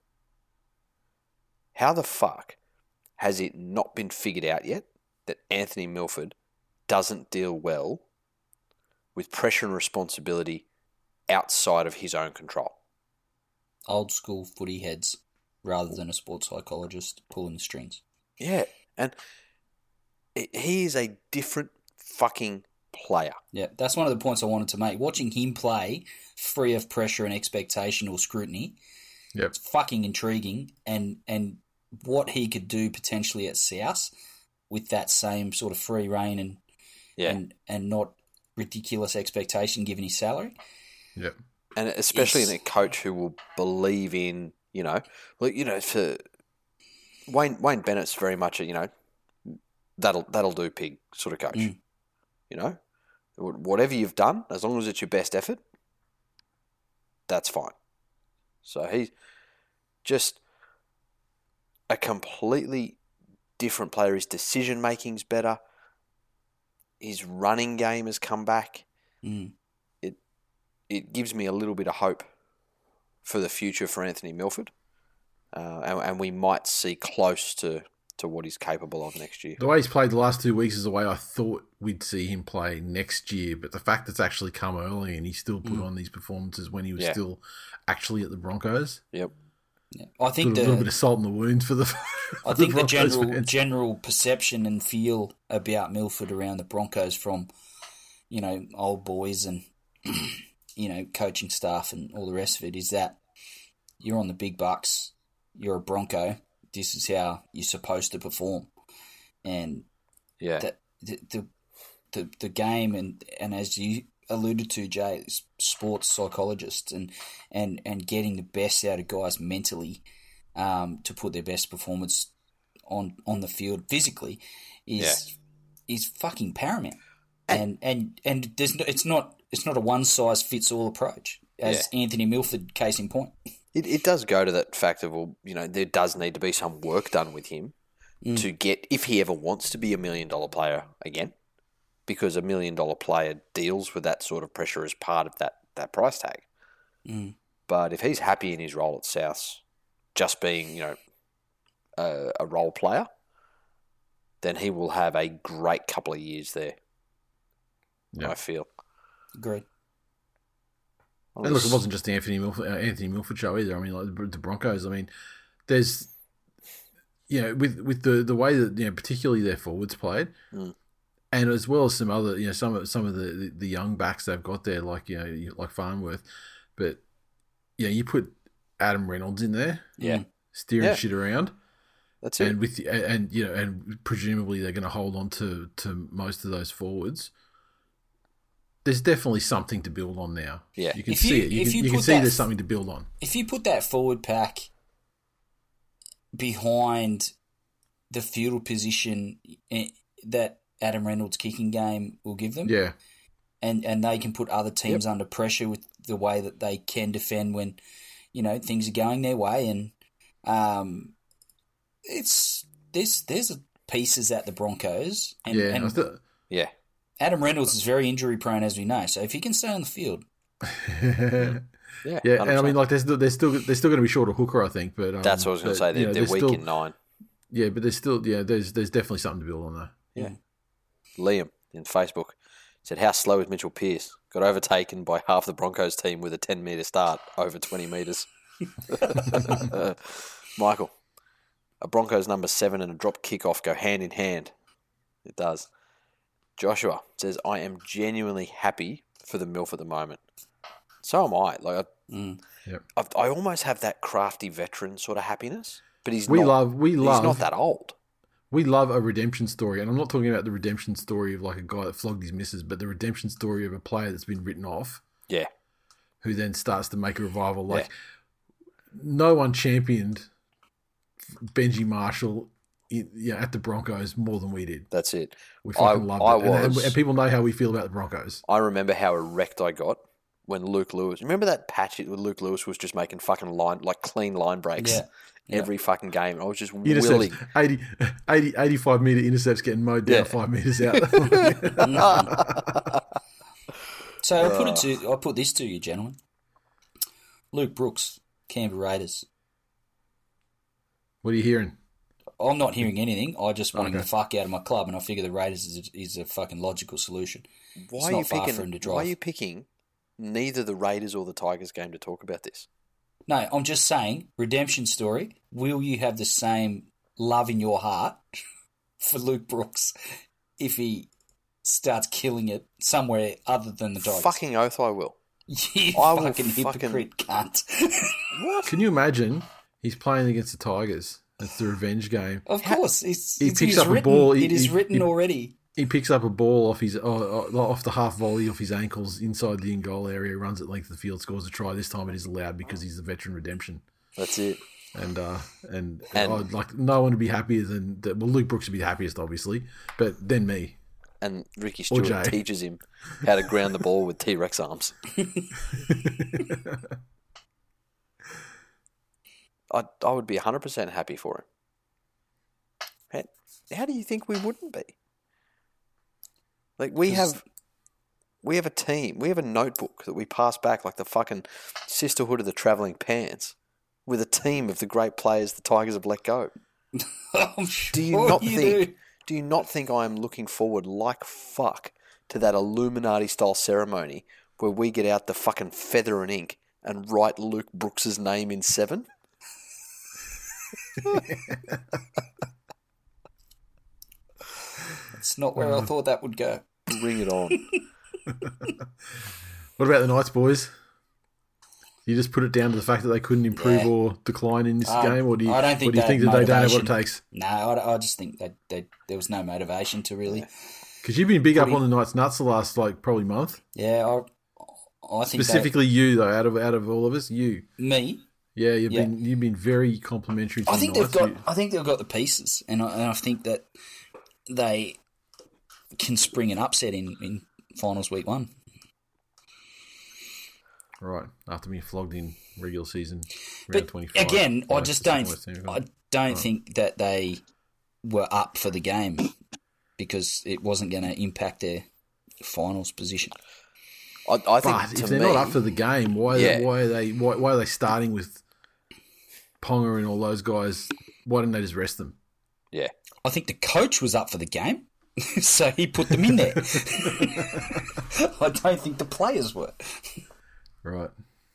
How the fuck has it not been figured out yet that Anthony Milford doesn't deal well with pressure and responsibility outside of his own control? Old school footy heads rather than a sports psychologist pulling the strings. Yeah, and it, he is a different fucking player. Yeah, that's one of the points I wanted to make. Watching him play free of pressure and expectation or scrutiny, yep. it's fucking intriguing. And, and what he could do potentially at South with that same sort of free reign and yeah. and, and not ridiculous expectation given his salary. Yep. And especially It's, in a coach who will believe in, you know, well, you know, for Wayne Wayne Bennett's very much a, you know, that'll that'll do pig sort of coach. Mm. You know, whatever you've done, as long as it's your best effort, that's fine. So he's just a completely different player. His decision making's better. His running game has come back. Mm. It gives me a little bit of hope for the future for Anthony Milford. Uh, and, and we might see close to, to what he's capable of next year. The way he's played the last two weeks is the way I thought we'd see him play next year. But the fact that it's actually come early and he still put mm. on these performances when he was yeah. still actually at the Broncos. Yep. Yeah. I think a the, little bit of salt in the wound for the. For I think the, the general fans. general perception and feel about Milford around the Broncos from, you know, old boys and you know, coaching staff and all the rest of it is that you're on the big bucks, you're a Bronco, this is how you're supposed to perform. And yeah, the the the, the, the game and, and as you alluded to, Jay, sports psychologists and, and, and getting the best out of guys mentally um, to put their best performance on on the field physically is yeah. is fucking paramount. And and and there's no, it's not it's not a one size fits all approach, as yeah. Anthony Milford, case in point. It it does go to that fact of, well, you know, there does need to be some work done with him mm. to get, if he ever wants to be a million dollar player again, because a million dollar player deals with that sort of pressure as part of that, that price tag. Mm. But if he's happy in his role at South, just being, you know, a, a role player, then he will have a great couple of years there. Yeah. I feel. Agreed. And look, it wasn't just the Anthony Milford, uh, Anthony Milford show either. I mean, like the Broncos. I mean, there's, you know, with with the, the way that, you know, particularly their forwards played, mm. and as well as some other, you know, some of some of the, the, the young backs they've got there, like, you know, like Farnworth, but yeah, you put Adam Reynolds in there, yeah, steering yeah. shit around. That's it. And with and, and you know, and presumably they're going to hold on to to most of those forwards. There's definitely something to build on now. Yeah. You can If see you- it. You if can, you you can put see that- there's something to build on. If you put that forward pack behind the field position eh, that Adam Reynolds' kicking game will give them, Yeah. and, and they can put other teams under pressure with the way that they can defend when, you know, things are going their way, and um, it's there's there's pieces at the Broncos, and, Yeah. and I thought- Yeah. Adam Reynolds is very injury prone, as we know. So if he can stay on the field, Yeah. Yeah, one hundred and I mean, percent. like, they're still they're still they're still going to be short of hooker, I think. But um, That's what I was going to but, say. They're, you know, they're weak still, in nine. Yeah, but there's still yeah, there's there's definitely something to build on there. Yeah. Liam in Facebook said, how slow is Mitchell Pearce? Got overtaken by half the Broncos team with a ten metre start over twenty metres. Michael, a Broncos number seven and a drop kickoff go hand in hand. It does. Joshua says, I am genuinely happy for the MILF at the moment. So am I. Like, I, mm. Yep. I, I almost have that crafty veteran sort of happiness, but he's We not. love we he's love not that old. we love a redemption story, and I'm not talking about the redemption story of like a guy that flogged his missus, but the redemption story of a player that's been written off Yeah. who then starts to make a revival. Like, yeah. no one championed Benji Marshall in, you know, at the Broncos more than we did. That's it. We fucking I, loved I it. And, was, and, and people know how we feel about the Broncos. I remember how erect I got when Luke Lewis... Remember that patch where Luke Lewis was just making fucking line, like clean line breaks Yeah. every yeah. fucking game? I was just Intercepts, willing. eighty, eighty, eighty-five metre intercepts getting mowed down Yeah. five metres out. So I put it to I put this to you, gentlemen. Luke Brooks, Canberra Raiders. What are you hearing? I'm not hearing anything. I just want him Okay. the fuck out of my club, and I figure the Raiders is a, is a fucking logical solution. Why it's are not you far picking? for him to Why are drive. you picking neither the Raiders or the Tigers game to talk about this? No, I'm just saying, redemption story. Will you have the same love in your heart for Luke Brooks if he starts killing it somewhere other than the Tigers? Fucking oath, I will. You I will fucking fucking- hypocrite cunt. Can you imagine he's playing against the Tigers? It's the revenge game. Of course, it's, He it's, picks it's up a written. ball, he- it is he- written he- already. He picks up a ball off his oh, oh, off the half volley off his ankles inside the in goal area, runs it length of the field, scores a try. This time it is allowed because he's the veteran redemption. That's it. And uh, and, And- I'd like no one would be happier than well, Luke Brooks would be the happiest, obviously, but then me. And Ricky Or Stewart Jay. teaches him how to ground the ball with T-Rex arms. I I would be one hundred percent happy for him. Man, how do you think we wouldn't be? Like, we have we have a team. We have a notebook that we pass back like the fucking Sisterhood of the Travelling Pants with a team of the great players the Tigers have let go. I'm sure Do you not you think do. do you not think I am looking forward like fuck to that Illuminati style ceremony where we get out the fucking feather and ink and write Luke Brooks's name in seven? It's not where I thought that would go. Bring it on. What about the Knights, boys? You just put it down to the fact that they couldn't improve Yeah. or decline in this Um, game, or do you, I don't think or do you that think that they don't have what it motivation- takes? No, I, I just think that, that there was no motivation to really. Because you've been big up Probably- on the Knights nuts the last like probably month. Yeah, I, I think Specifically, you though, out of out of all of us, you. that, me. Yeah, you've Yeah. been you've been very complimentary to I the think Knights. they've got. You- I think they've got the pieces, and I, and I think that they can spring an upset in, in finals week one. Right, after being flogged in regular season round But twenty-five. again, I by just the don't. West Ham. I don't think that they were up for the game because it wasn't going to impact their finals position. I, I think But to if they're me, not up for the game, why Yeah. why are they why, why are they starting with Ponga and all those guys? Why didn't they just rest them? yeah, I think the coach was up for the game, so he put them in there. I don't think the players were. Right.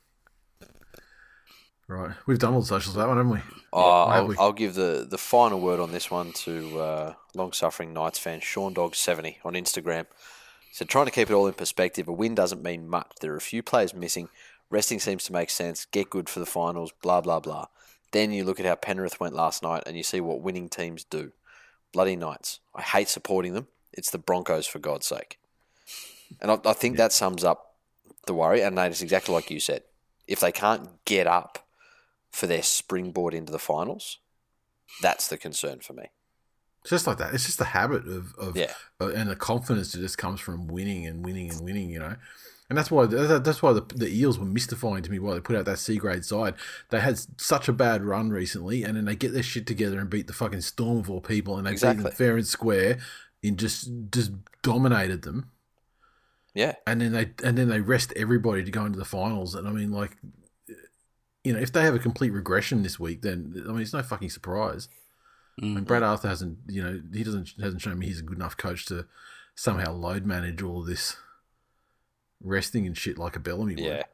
Right. We've done all the socials for that one, haven't we? Uh, have I'll, we? I'll give the, the final word on this one to uh, long-suffering Knights fan Sean Dog seventy on Instagram. So trying to keep it all in perspective, a win doesn't mean much. There are a few players missing. Resting seems to make sense. Get good for the finals, blah, blah, blah. Then you look at how Penrith went last night and you see what winning teams do. Bloody Knights. I hate supporting them. It's the Broncos, for God's sake. And I, I think that sums up the worry, and that is exactly like you said. If they can't get up for their springboard into the finals, that's the concern for me. It's just like that. It's just the habit of, of Yeah. uh, and the confidence that just comes from winning and winning and winning, you know. And that's why that's why the, the Eels were mystifying to me why they put out that C grade side. They had such a bad run recently, and then they get their shit together and beat the fucking Storm of all people, and they beat Exactly. them fair and square, and just just dominated them. Yeah. And then they and then they rest everybody to go into the finals. And I mean, like, you know, if they have a complete regression this week, then I mean, it's no fucking surprise. Mm. And Brad Arthur hasn't, you know, he doesn't hasn't shown me he's a good enough coach to somehow load manage all of this resting and shit like a Bellamy would. Yeah.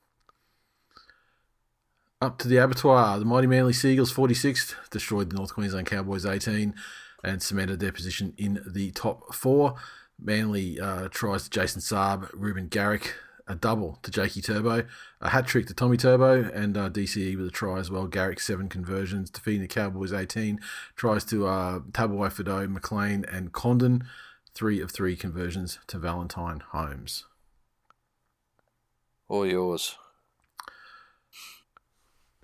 Up to the abattoir, the mighty Manly Seagulls forty-sixth destroyed the North Queensland Cowboys eighteen and cemented their position in the top four. Manly uh, tries to Jason Saab, Ruben Garrick, a double to Jakey Turbo, a hat trick to Tommy Turbo, and uh, D C E with a try as well. Garrick seven conversions, defeating the Cowboys eighteen. Tries to uh, Tabuai Fido, McLean, and Condon. Three of three conversions to Valentine Holmes. All yours.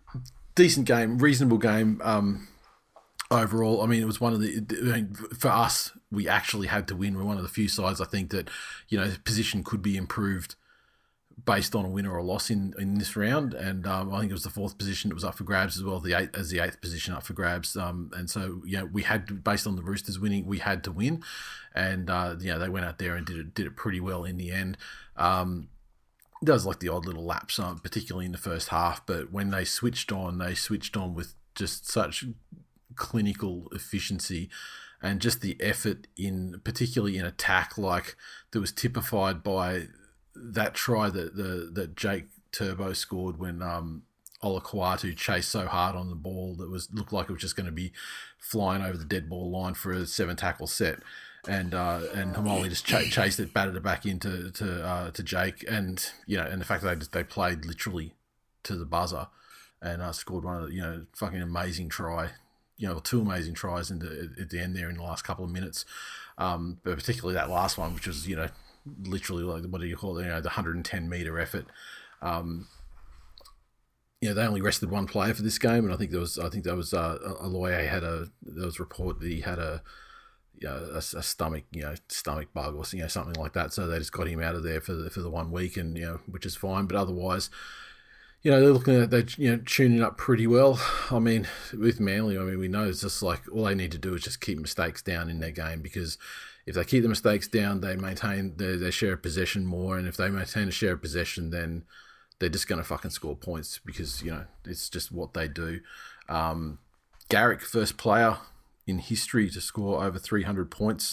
decent game, reasonable game. Um, overall, I mean, it was one of the. I mean, for us, we actually had to win. We're one of the few sides I think that, you know, position could be improved based on a win or a loss in, in this round. And um, I think it was the fourth position that was up for grabs as well, the eight, as the eighth position up for grabs. Um, and so, you know, we had to, based on the Roosters winning, we had to win. And, uh, you know, they went out there and did it, did it pretty well in the end. Um, it does like the odd little lapse, um, particularly in the first half. But when they switched on, they switched on with just such clinical efficiency and just the effort in, particularly in attack, like that was typified by that try that the that Jake Turbo scored when um, Olakuatu chased so hard on the ball that was looked like it was just going to be flying over the dead ball line for a seven tackle set, and uh, and Hamoli just ch- chased it, batted it back into to uh, to Jake, and you know, and the fact that they just, they played literally to the buzzer, and uh, scored one of the, you know, fucking amazing try, you know, two amazing tries in the, at the end there in the last couple of minutes, um, but particularly that last one, which was, you know, literally like, what do you call it, you know, the one hundred ten metre effort. Um, you know, they only rested one player for this game, and I think there was, I think there was uh, a lawyer had a, there was a report that he had a, you know, a, a stomach, you know, stomach bug or, you know, something like that. So they just got him out of there for the, for the one week, and, you know, which is fine. But otherwise, you know, they're looking at, they're, you know, tuning up pretty well. I mean, with Manly, I mean, we know it's just like all they need to do is just keep mistakes down in their game, because if they keep the mistakes down, they maintain their, their share of possession more. And if they maintain a share of possession, then they're just going to fucking score points, because, you know, it's just what they do. Um, Garrick, first player in history to score over three hundred points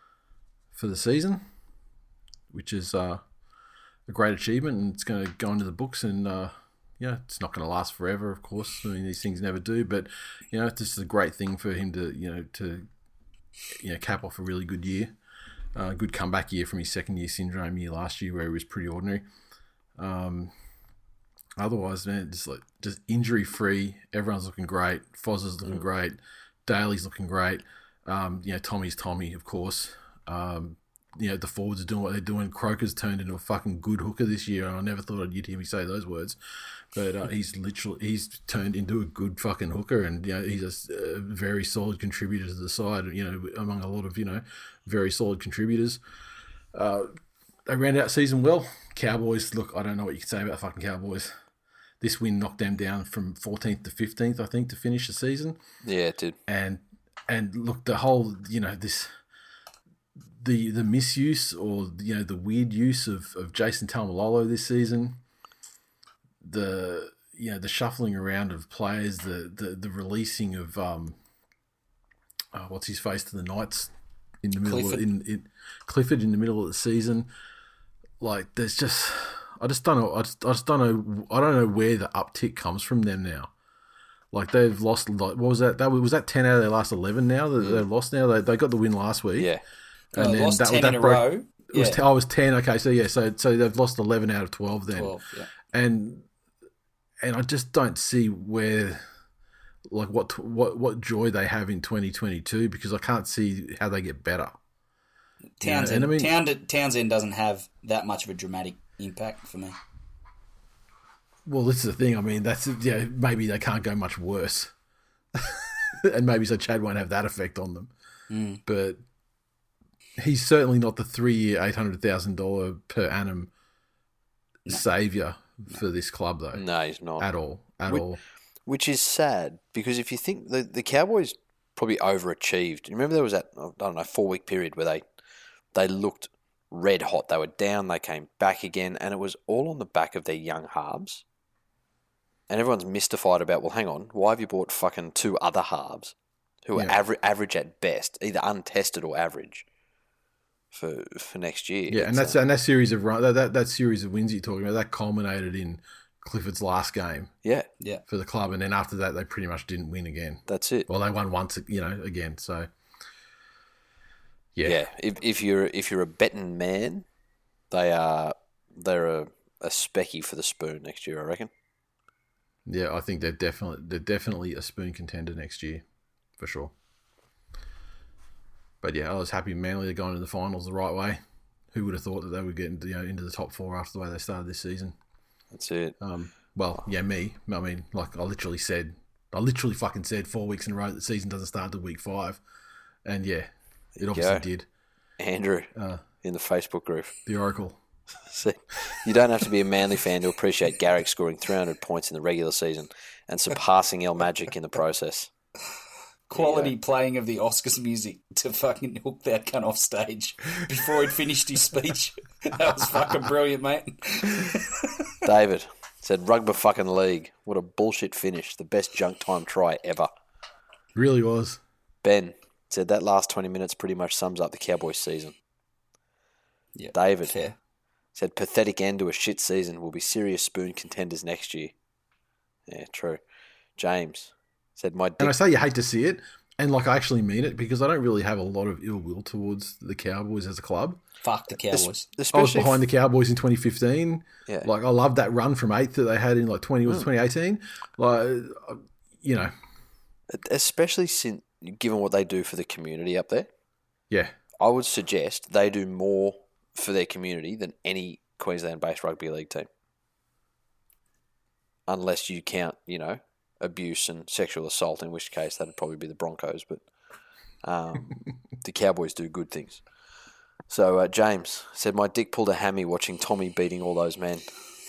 for the season, which is uh, a great achievement, and it's going to go into the books. And, uh, yeah, it's not going to last forever, of course. I mean, these things never do. But, you know, this is a great thing for him to, you know, to, you know, cap off a really good year, a uh, good comeback year from his second year syndrome year last year, where he was pretty ordinary. Um, otherwise, man, just like just injury free. Everyone's looking great. Foz is looking mm. great. Daly's looking great. Um, you know, Tommy's Tommy, of course. Um, you know, the forwards are doing what they're doing. Croker's turned into a fucking good hooker this year, and I never thought I'd hear me say those words. But uh, he's literally, he's turned into a good fucking hooker, and, you know, he's a, a very solid contributor to the side, you know, among a lot of, you know, very solid contributors. Uh, they ran out season well. Cowboys, look, I don't know what you can say about fucking Cowboys. This win knocked them down from fourteenth to fifteenth, I think, to finish the season. Yeah, it did. And, and look, the whole, you know, this, the the misuse or, you know, the weird use of, of Jason Taumalolo this season, the, you know, the shuffling around of players, the the, the releasing of um uh, what's his face to the Knights in the middle Clifford. Of, in, in Clifford in the middle of the season, like there's just I just don't know I just, I just don't know I don't know where the uptick comes from them now. Like they've lost, like, what was that? That was that ten out of their last eleven now that mm. they've lost now. They they got the win last week. Yeah, and oh, then lost that, ten that in a broke, row. It was yeah. t- I was ten. Okay, so yeah, so so they've lost eleven out of twelve then. twelve, yeah. And and I just don't see where, like, what what what joy they have in twenty twenty-two, because I can't see how they get better. Townsend, you know? I mean, Townsend, Townsend doesn't have that much of a dramatic impact for me. Well, this is the thing. I mean, that's, yeah, maybe they can't go much worse. And maybe so Chad won't have that effect on them. Mm. But he's certainly not the three-year, eight hundred thousand dollars per annum no. saviour for no. this club, though. No, he's not. At all. At which, all. Which is sad, because if you think the, the Cowboys probably overachieved. You remember there was that, I don't know, four-week period where they they looked red hot. They were down, they came back again, and it was all on the back of their young halves. And everyone's mystified about, well, hang on, why have you bought fucking two other halves who are yeah. average, average at best, either untested or average for for next year? Yeah, and that's uh, and that series of run, that, that that series of wins you're talking about, that culminated in Clifford's last game. Yeah, yeah, for the club, and then after that, they pretty much didn't win again. That's it. Well, they won once, you know, again. So, yeah, yeah. If if you're if you're a betting man, they are they're a, a specky for the spoon next year, I reckon. Yeah, I think they're definitely they're definitely a spoon contender next year, for sure. But yeah, I was happy Manly are going to the finals the right way. Who would have thought that they would get into, you know, into the top four after the way they started this season? That's it. Um, well, yeah, me. I mean, like I literally said, I literally fucking said four weeks in a row that the season doesn't start until week five, and yeah, it obviously Go. did. Andrew Uh, in the Facebook group. The Oracle. See, you don't have to be a Manly fan to appreciate Garrick scoring three hundred points in the regular season and surpassing El Magic in the process. Quality playing of the Oscars music to fucking hook that cunt off stage before he'd finished his speech. That was fucking brilliant, mate. David said, Rugby fucking league. What a bullshit finish. The best junk time try ever. Really was. Ben said, that last twenty minutes pretty much sums up the Cowboys season. Yeah, David fair. said, pathetic end to a shit season. Will be serious spoon contenders next year. Yeah, true. James said, my dick... And I say you hate to see it, and like I actually mean it, because I don't really have a lot of ill will towards the Cowboys as a club. Fuck the Cowboys. Es- I was especially behind the Cowboys in twenty fifteen. Yeah. Like I loved that run from eighth that they had in like twenty was Mm. twenty eighteen. Like you know, especially since given what they do for the community up there. yeah, I would suggest they do more for their community than any Queensland-based rugby league team. Unless you count, you know, abuse and sexual assault, in which case that'd probably be the Broncos. But um, the Cowboys do good things. So uh, James said, my dick pulled a hammy watching Tommy beating all those men.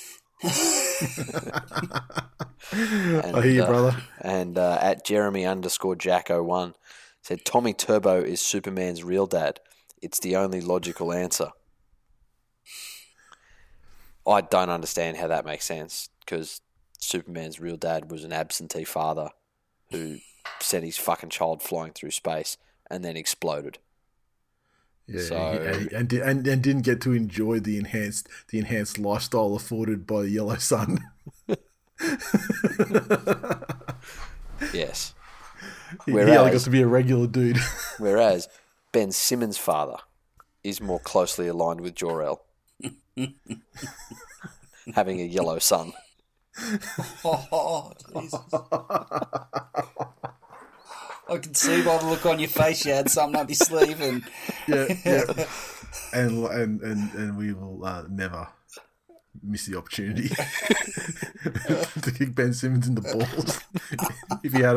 and, I hear you, uh, brother. And uh, at Jeremy underscore Jack oh one said, Tommy Turbo is Superman's real dad. It's the only logical answer. I don't understand how that makes sense, because Superman's real dad was an absentee father who sent his fucking child flying through space and then exploded. Yeah, So- and, and and and didn't get to enjoy the enhanced the enhanced lifestyle afforded by the yellow sun. Yes. he, Whereas- he only got to be a regular dude. Whereas Ben Simmons' father is more closely aligned with Jor-El, having a yellow son. Oh, Jesus. I can see by the look on your face you had something up your sleeve, and yeah, yeah. And and and and we will uh, never miss the opportunity to kick Ben Simmons in the balls if he had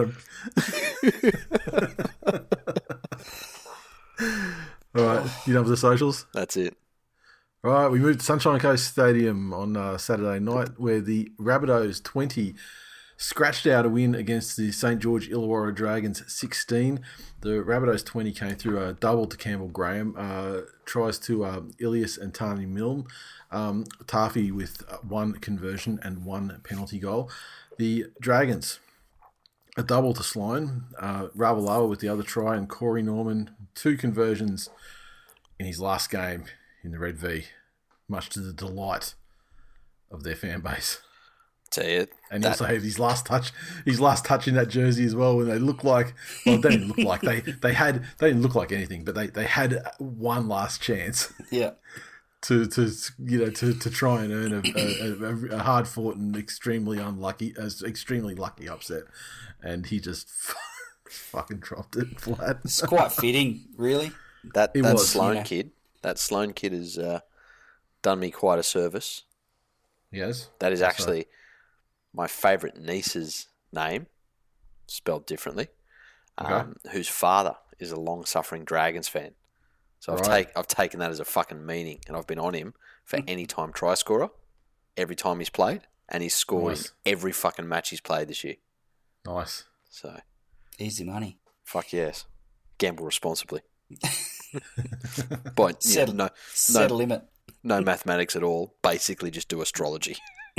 him. All right, you done with the socials? That's it. All right, we moved to Sunshine Coast Stadium on uh, Saturday night, where the Rabbitohs twenty scratched out a win against the Saint George Illawarra Dragons sixteen. The Rabbitohs twenty came through a double to Campbell Graham, uh, tries to um, Ilias and Tani Milne, um, Tafi with one conversion and one penalty goal. The Dragons, a double to Sloan, uh, Ravalawa with the other try, and Corey Norman, two conversions in his last game in the Red V, much to the delight of their fan base. Tell you, And that- he also had his last touch, his last touch in that jersey as well, when they looked like, well, they didn't look like they they had they didn't look like anything, but they, they had one last chance yeah, to to you know to, to try and earn a, a, a hard fought and extremely unlucky, as extremely lucky upset, and he just fucking dropped it flat. it's quite fitting, really. that It that was, Sloan yeah. kid, that Sloan kid has uh, done me quite a service. Yes, That is actually my favourite niece's name, spelled differently, um, whose father is a long-suffering Dragons fan. So I've Right. take I've taken that as a fucking meaning, and I've been on him for any time try scorer, every time he's played, and he's scored Nice. in every fucking match he's played this year. nice. So Easy money. fuck yes, gamble responsibly. But yeah, Settle, no, set a no, limit. no mathematics at all. Basically, just do astrology.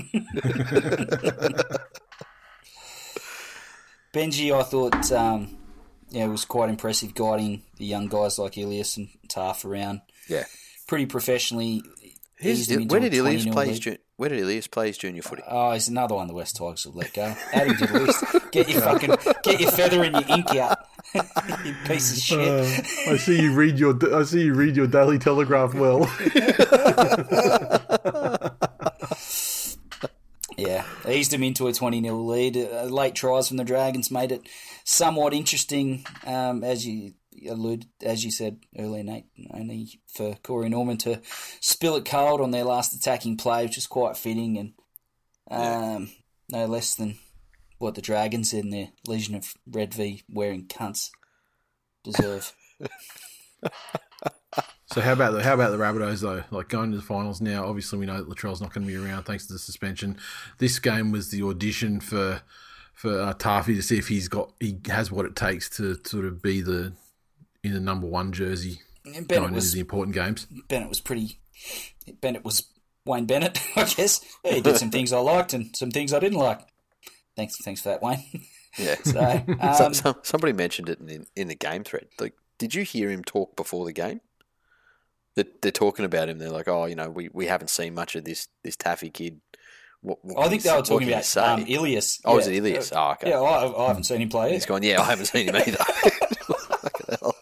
Benji, I thought, um, yeah, it was quite impressive guiding the young guys like Ilias and Taff around Yeah. pretty professionally. Here's, eased them into where a did Ilias twenty nil play? lead. His, ju- where did Ilias play his junior footy? Oh, he's another one the West Tigers have let go. Add him to the list. Get your fucking, get your feather and your ink out. You piece of shit. Uh, I see you read your I see you read your Daily Telegraph well. Yeah, eased them into a twenty nil lead. Uh, late tries from the Dragons made it somewhat interesting, um, as you allude, as you said earlier, Nate. Only for Corey Norman to spill it cold on their last attacking play, which is quite fitting. And um, no less than what the Dragons in their Legion of Red V wearing cunts deserve. So how about the how about the Rabbitohs though? Like going to the finals now. Obviously, we know that Latrell's not going to be around thanks to the suspension. This game was the audition for for uh, Taffy to see if he's got he has what it takes to sort of be the in the number one jersey And Bennett going into was the important games. Bennett was pretty. Bennett was Wayne Bennett, I guess. He did some things I liked and some things I didn't like. Thanks, thanks for that, Wayne. Yeah. So, um, so, so, somebody mentioned it in in the game thread. Like, did you hear him talk before the game? They're, they're talking about him. They're like, oh, you know, we, we haven't seen much of this this Taffy kid. What, what I think you, they were talking about say? um, Ilias. Oh, yeah. was it Ilias? Oh, okay. Yeah, I, I haven't seen him play. He's Yet. gone, yeah, I haven't seen him either. Fucking hell.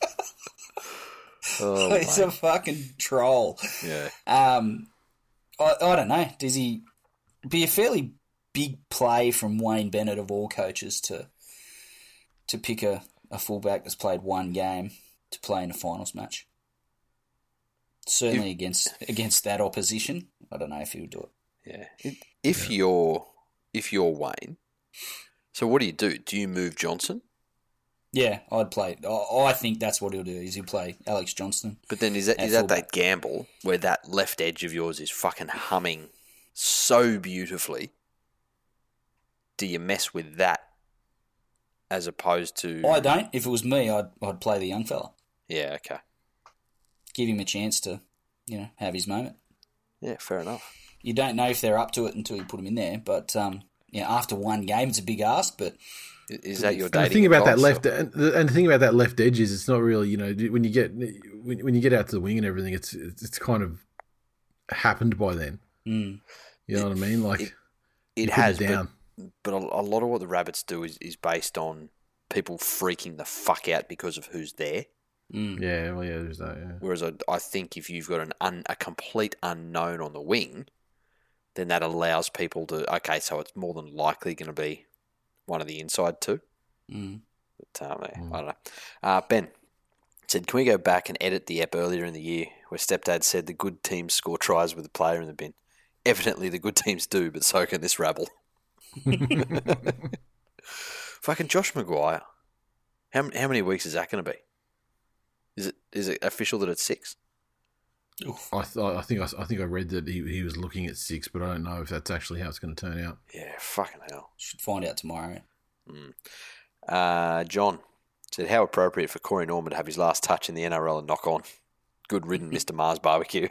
Oh, He's mate. a fucking troll. Yeah. Um, I, I don't know. Does he be a fairly big play from Wayne Bennett of all coaches to to pick a, a fullback that's played one game to play in a finals match? Certainly If- against against that opposition. I don't know if he would do it. Yeah. If, if you're if you're Wayne, so what do you do? Do you move Johnson? Yeah, I'd play. I, I think that's what he'll do. Is he'll play Alex Johnston. But then is that At is that fullback. that gamble where that left edge of yours is fucking humming so beautifully? Do you mess with that as opposed to? I don't. If it was me, I'd I'd play the young fella. Yeah. Okay. Give him a chance to, you know, have his moment. Yeah. Fair enough. You don't know if they're up to it until you put them in there. But um, yeah, after one game, it's a big ask. But I- Is that your And the dating? thing about that advice, left or- and the, and the thing about that left edge is it's not really, you know, when you get when, when you get out to the wing and everything, it's it's, it's kind of happened by then. mm, You know what I mean? Like it- you It put has, it down. but, but a, a lot of what the Rabbits do is, is based on people freaking the fuck out because of who's there. mm. Yeah, well, yeah, there's that. Yeah. Whereas I, I think if you've got an un, a complete unknown on the wing, then that allows people to, okay, so it's more than likely going to be one of the inside two. Mm. But um, yeah, I don't know. Uh, Ben said, can we go back and edit the ep earlier in the year where Stepdad said the good teams score tries with a player in the bin? Evidently the good teams do, but so can this rabble. Fucking Josh Maguire. How, m- how many weeks is that going to be? Is it is it official that it's six? I th- I think I, I think I read that he he was looking at six, but I don't know if that's actually how it's going to turn out. Yeah, fucking hell. Should find out tomorrow. Uh, John said, how appropriate for Corey Norman to have his last touch in the N R L and knock on. Good ridden, Mister Mars Barbecue.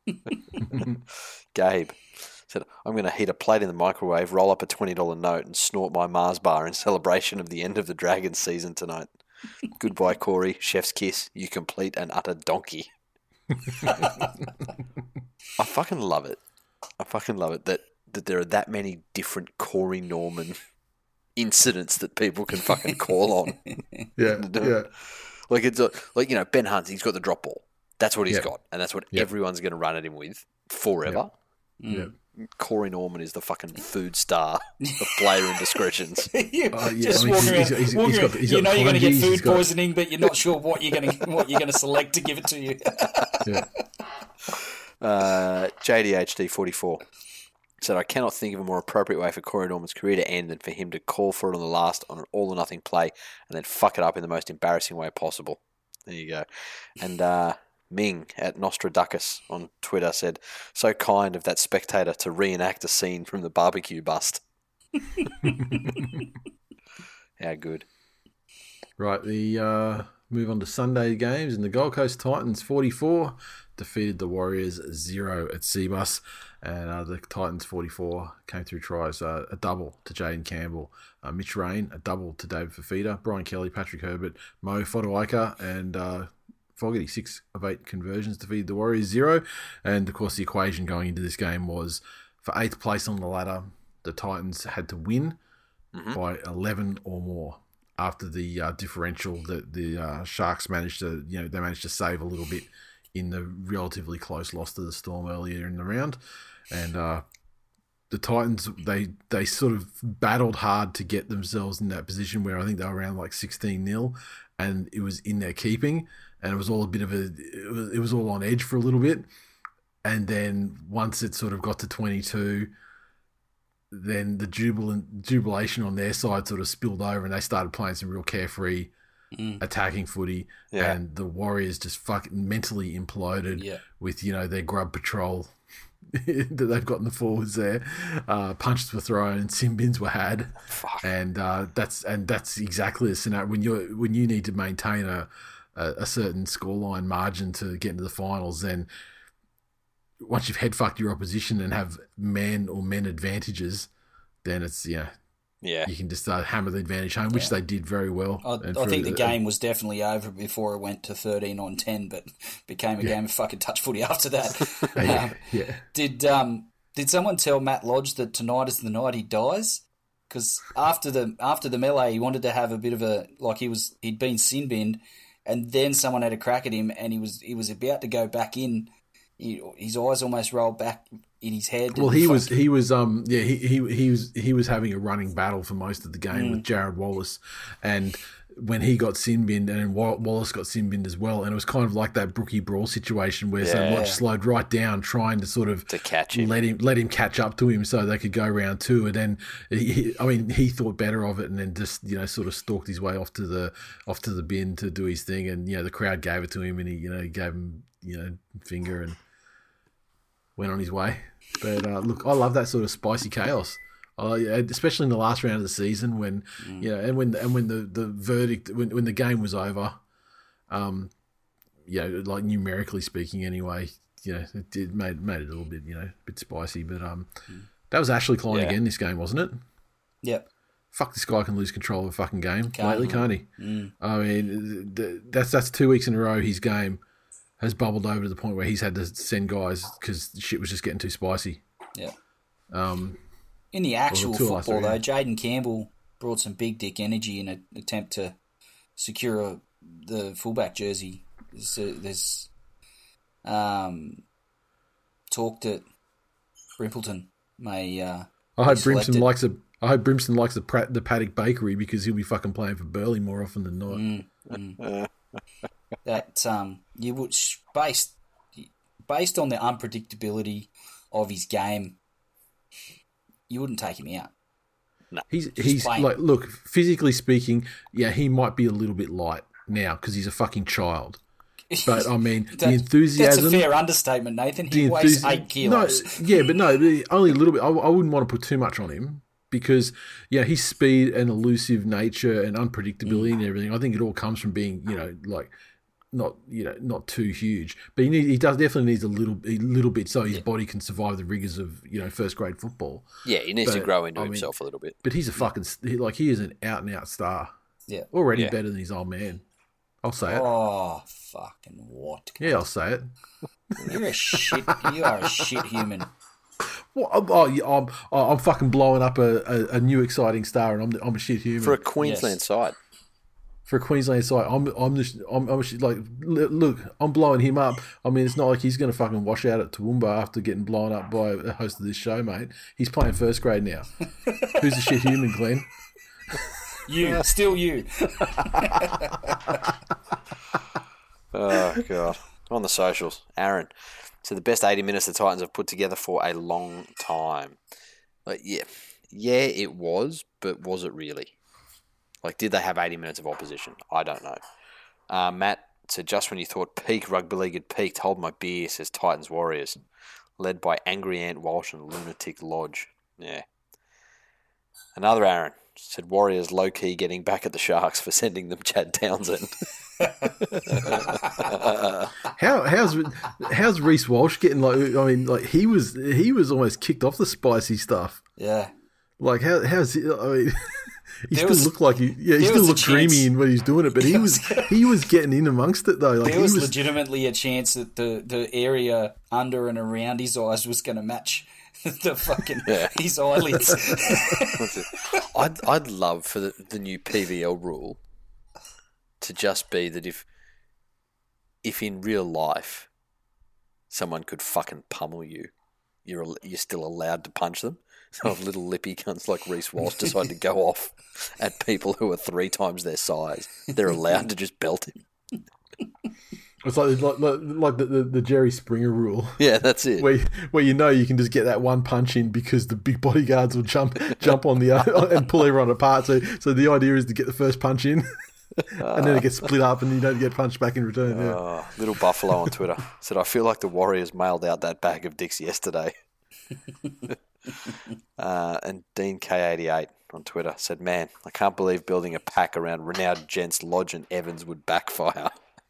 Gabe said, I'm going to heat a plate in the microwave, roll up a twenty dollars note and snort my Mars bar in celebration of the end of the Dragons season tonight. Goodbye, Corey. Chef's kiss. You complete and utter donkey. I fucking love it. I fucking love it that, that there are that many different Corey Norman incidents that people can fucking call on. Yeah, Do yeah. it. Like it's a, like you know Ben Hunt, he's got the drop ball. That's what he's Yeah. got, and that's what Yeah. everyone's going to run at him with forever. Yeah. Corey Norman is the fucking food star of player indiscretions. You Uh, yeah, just I mean, walking he's- around, he's- he's walking got- around- he's you got know you're going to get Congies, food he's got- poisoning, but you're not sure what you're going to what you're going to select to give it to you. Yeah. Uh, J D H D forty-four said, I cannot think of a more appropriate way for Corey Norman's career to end than for him to call for it on the last on an all or nothing play and then fuck it up in the most embarrassing way possible. There you go. And uh, Ming at Nostradamus on Twitter said, so kind of that spectator to reenact a scene from the barbecue bust. How good. Right, the uh, move on to Sunday games, and the Gold Coast Titans forty-four defeated the Warriors zero at Seabus, and uh, the Titans forty-four came through tries, uh, a double to Jaden Campbell, uh, Mitch Rain, a double to David Fafita, Brian Kelly, Patrick Herbert, Mo Fodawaika, and uh, Fogarty, six of eight conversions defeated the Warriors zero, and of course the equation going into this game was for eighth place on the ladder, the Titans had to win by eleven or more. After the uh, differential that the uh, Sharks managed to, you know, they managed to save a little bit in the relatively close loss to the Storm earlier in the round, and uh, the Titans they they sort of battled hard to get themselves in that position where I think they were around like sixteen nil, and it was in their keeping, and it was all a bit of a it was, it was all on edge for a little bit, and then once it sort of got to twenty-two. then the jubilant, jubilation on their side sort of spilled over and they started playing some real carefree mm. attacking footy. Yeah. And the Warriors just fucking mentally imploded yeah. with, you know, their grub patrol that they've got in the forwards there. Uh, punches were thrown and sin bins were had. Fuck. And uh, that's and that's exactly the scenario. When, you're, when you need to maintain a, a, a certain scoreline margin to get into the finals, then once you've head fucked your opposition and have man or men advantages, then it's, you know, yeah, you can just uh, hammer the advantage home, which yeah. they did very well. I, I think the uh, game was definitely over before it went to thirteen on ten, but became a yeah. game of fucking touch footy after that. yeah, um, yeah. Did um did someone tell Matt Lodge that tonight is the night he dies? Because after the after the melee, he wanted to have a bit of a like he was he'd been sin binned, and then someone had a crack at him, and he was he was about to go back in. He, his eyes almost rolled back in his head. Well, he was he was um yeah he, he he was he was having a running battle for most of the game mm. with Jared Wallace, and when he got sin binned and Wallace got sin binned as well, and it was kind of like that Brookie Brawl situation where yeah. so Lodge slowed right down, trying to sort of to catch him, let him let him catch up to him so they could go round two, and then he, I mean he thought better of it, and then just you know sort of stalked his way off to the off to the bin to do his thing, and you know the crowd gave it to him, and he you know he gave him you know finger and went on his way. But uh, look, I love that sort of spicy chaos, uh, especially in the last round of the season when mm. you know, and when and when the, the verdict when when the game was over, um, you know, like numerically speaking, anyway, you know, it did made made it a little bit you know a bit spicy. But um, mm. that was Ashley Klein yeah. again this game, wasn't it? Yep. Fuck, this guy can lose control of a fucking game Can't lately, he? can't he? Mm. I mean, that's that's two weeks in a row his game has bubbled over to the point where he's had to send guys because shit was just getting too spicy. Yeah. Um, in the actual football, three, though, yeah. Jaden Campbell brought some big dick energy in an attempt to secure the fullback jersey. There's, uh, there's um, talk that Brimpleton may. Uh, I hope Brimson likes a. I hope Brimson likes the Pratt, the Paddock Bakery because he'll be fucking playing for Burley more often than not. Mm, mm. That um, you would based based on the unpredictability of his game, you wouldn't take him out. No, he's he's playing. Like look, physically speaking, yeah, he might be a little bit light now because he's a fucking child. But I mean, that, the enthusiasm. That's a fair understatement, Nathan. He weighs eight kilos. No, yeah, but no, only a little bit. I, I wouldn't want to put too much on him. Because, yeah, his speed and elusive nature and unpredictability mm. and everything, I think it all comes from being, you know, like, not, you know, not too huge. But he need, he does definitely needs a little a little bit so his yeah. body can survive the rigours of, you know, first grade football. Yeah, he needs but, to grow into I mean, himself a little bit. But he's a fucking, he, like, he is an out and out star. Yeah. Already yeah. better than his old man. I'll say it. Oh, fucking what? Yeah, I'll say it. You're a shit, you are a shit human. Well, I'm, oh, yeah, I'm, I'm fucking blowing up a, a, a new exciting star, and I'm I'm a shit human for a Queensland yes. side. For a Queensland side, I'm I'm just I'm, I'm just like look, I'm blowing him up. I mean, it's not like he's going to fucking wash out at Toowoomba after getting blown up by a host of this show, mate. He's playing first grade now. Who's the shit human, Glenn? You, still you. Oh god, on the socials, Aaron. So the best eighty minutes the Titans have put together for a long time. Like, yeah, yeah, it was, but was it really? Like, did they have eighty minutes of opposition? I don't know. Uh, Matt said, just when you thought peak rugby league had peaked, hold my beer, says Titans Warriors. Led by Angry Ant Walsh and Lunatic Lodge. Yeah. Another Aaron said, Warriors low-key getting back at the Sharks for sending them Chad Townsend. How how's how's Reece Walsh getting like? I mean, like he was he was almost kicked off the spicy stuff. Yeah. Like how how's he? I mean, he There still was- looked like he yeah he there still was a looked dreamy chance. in when he's doing it, but he was he was getting in amongst it though. Like There he was, was legitimately a chance that the, the area under and around his eyes was going to match the fucking Yeah. his eyelids. That's it. I'd I'd love for the, the new P V L rule to just be that if if in real life someone could fucking pummel you, you're al- you're still allowed to punch them. So if little lippy cunts like Reece Walsh decide to go off at people who are three times their size, they're allowed to just belt him. It's like like, like, like the, the, the Jerry Springer rule. Yeah, that's it. Where where you know you can just get that one punch in because the big bodyguards will jump jump on the other and pull everyone apart. So so the idea is to get the first punch in, and then it gets split up and you don't get punched back in return. Yeah. Oh, Little Buffalo on Twitter said, "I feel like the Warriors mailed out that bag of dicks yesterday." uh, and Dean K eighty-eight on Twitter said, "Man, I can't believe building a pack around renowned gents Lodge and Evans would backfire."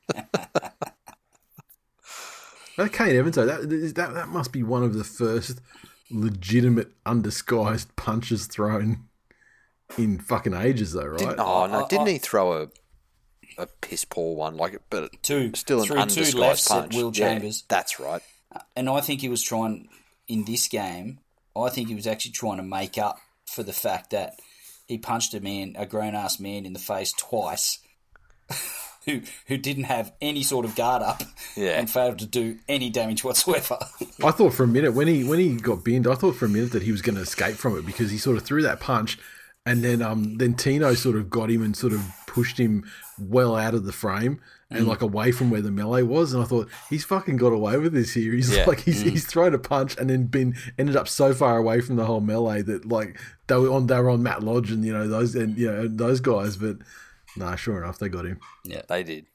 That Kane Evans, though, that, that that must be one of the first legitimate undisguised punches thrown in fucking ages, though, right? Didn't, oh no, didn't he throw a a piss poor one like it? But two, still an through two undisguised lefts punch. at Will Yeah, Chambers. that's right. And I think he was trying, in this game, I think he was actually trying to make up for the fact that he punched a man, a grown-ass man in the face twice, who who didn't have any sort of guard up Yeah. and failed to do any damage whatsoever. I thought for a minute when he when he got binned, I thought for a minute that he was going to escape from it because he sort of threw that punch, and then um then Tino sort of got him and sort of pushed him well out of the frame and mm. like away from where the melee was, and I thought he's fucking got away with this here. He's Yeah. like he's Mm. he's thrown a punch and then been ended up so far away from the whole melee that like they were on they were on Matt Lodge and you know those and you know those guys, but nah, sure enough they got him. Yeah, They did.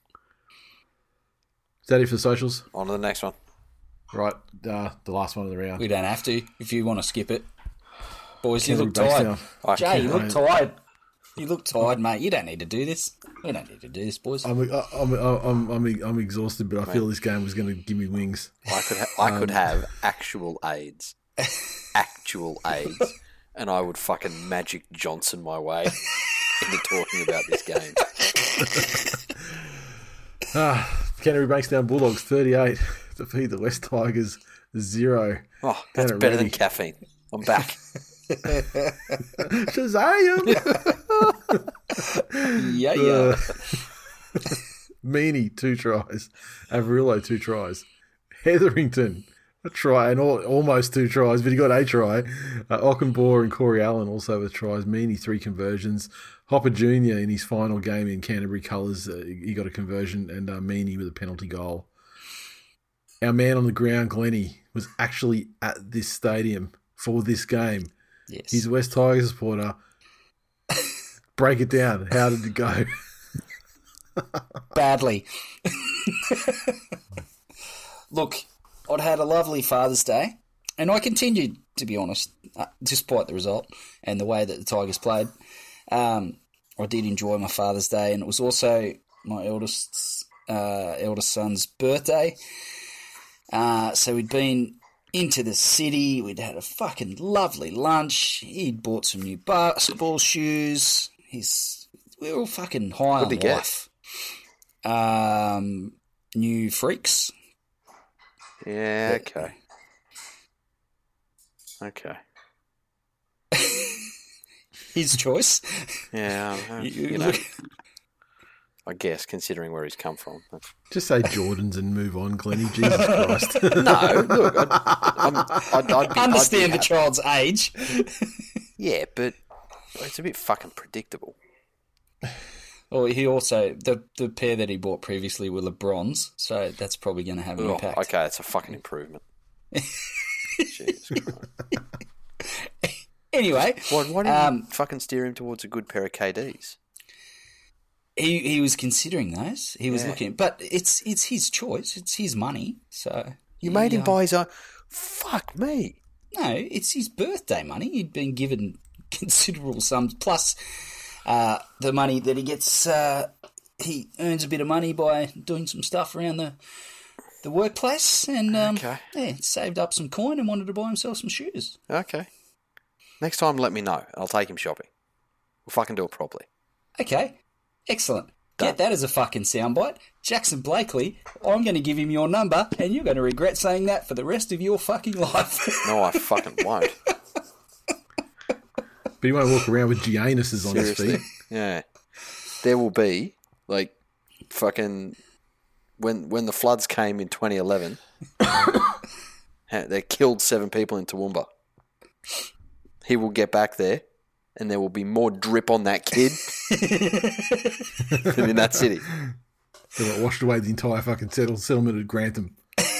Is that it for the socials? On to the next one. Right, uh, the last one of the round. we don't have to if you want to skip it. Boys, you Canterbury look tired. Bankstown. I Jay, you can't- look tired. You look tired, mate. You don't need to do this. We don't need to do this, boys. I'm I'm I'm I'm, I'm exhausted, but I feel this game was going to give me wings. I could ha- I could have actual AIDS, actual AIDS, and I would fucking Magic Johnson my way into talking about this game. Ah, Canterbury Bankstown Bulldogs thirty-eight defeat the West Tigers zero. Oh, that's Kinda better than ready. caffeine. I'm back. Shazam! yeah, yeah. Meany two tries, Averillo two tries, Hetherington a try and all, almost two tries, but he got a try. Uh, Ockenbaugh and Corey Allen also with tries. Meany three conversions. Hopper Junior in his final game in Canterbury colours, uh, he got a conversion, and uh, Meany with a penalty goal. Our man on the ground, Glennie, was actually at this stadium for this game. Yes. He's a West Tigers supporter. Break it down. How did it go? Badly. Look, I'd had a lovely Father's Day, and I continued, to be honest, uh, despite the result and the way that the Tigers played. Um, I did enjoy my Father's Day, and it was also my eldest uh, eldest son's birthday. Uh, so we'd been into the city. We'd had a fucking lovely lunch. He'd bought some new basketball shoes. He's we were all fucking high What'd on he get? life. Um, new freaks. Yeah, okay. Okay. His choice. Yeah, uh, You- you know, look- I guess, considering where he's come from. That's- Just say Jordans and move on, Glennie. Jesus Christ. No, look, I'd, I'm, I'd, I'd be, Understand I'd the be happy. child's age. Yeah, but it's a bit fucking predictable. Well, he also the the pair that he bought previously were LeBrons, so that's probably going to have an Oh, impact. okay, it's a fucking improvement. Jesus Christ. Anyway, Why, why didn't um, you fucking steer him towards a good pair of K Ds? he he was considering those. He was Yeah. looking, but it's it's his choice. It's his money. So You he, made him um, buy his own. Fuck me. No, it's his birthday money. He'd been given considerable sums plus uh, the money that he gets. Uh, he earns a bit of money by doing some stuff around the the workplace, and um, Okay. yeah, saved up some coin and wanted to buy himself some shoes. Okay. Next time, let me know. I'll take him shopping. We'll fucking do it properly. Okay, excellent. Done. Get that as a fucking soundbite. Jackson Blakely, I'm going to give him your number, and you're going to regret saying that for the rest of your fucking life. No, I fucking won't. But you want to walk around with Giannis's on his Seriously. feet. Yeah. There will be, like, fucking... When when the floods came in twenty eleven, they killed seven people in Toowoomba. He will get back there, and there will be more drip on that kid than in that city. They got washed away the entire fucking settle, settlement at Grantham.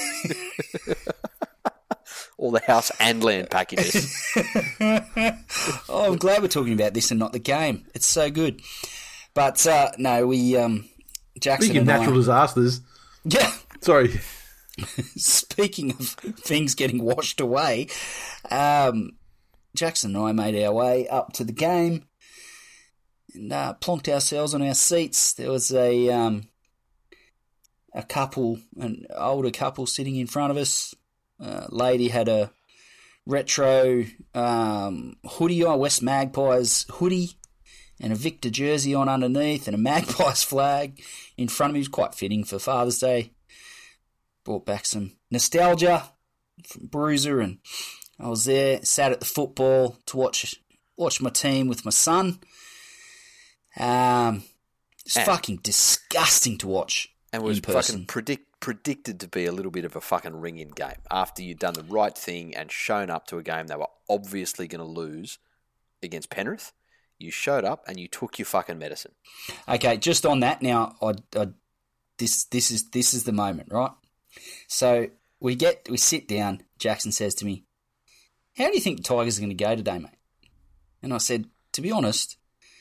All the house and land packages. Oh, I'm glad we're talking about this and not the game. It's so good. But uh, no, we um, Jackson. Speaking of and natural I, disasters, yeah. sorry. Speaking of things getting washed away, um, Jackson and I made our way up to the game and uh, plonked ourselves on our seats. There was a um, a couple, an older couple, sitting in front of us. Uh, lady had a retro um, hoodie on, West Magpies hoodie, and a Victor jersey on underneath, and a Magpies flag in front of me. It was quite fitting for Father's Day. Brought back some nostalgia from Bruiser, and I was there, sat at the football to watch watch my team with my son. Um, it's And- fucking disgusting to watch And was in person. fucking predict, predicted to be a little bit of a fucking ring-in game. After you'd done the right thing and shown up to a game they were obviously going to lose against Penrith, you showed up and you took your fucking medicine. Okay, just on that now, I, I, this this is this is the moment, right? So we get we sit down. Jackson says to me, "How do you think the Tigers are going to go today, mate?" And I said, "To be honest,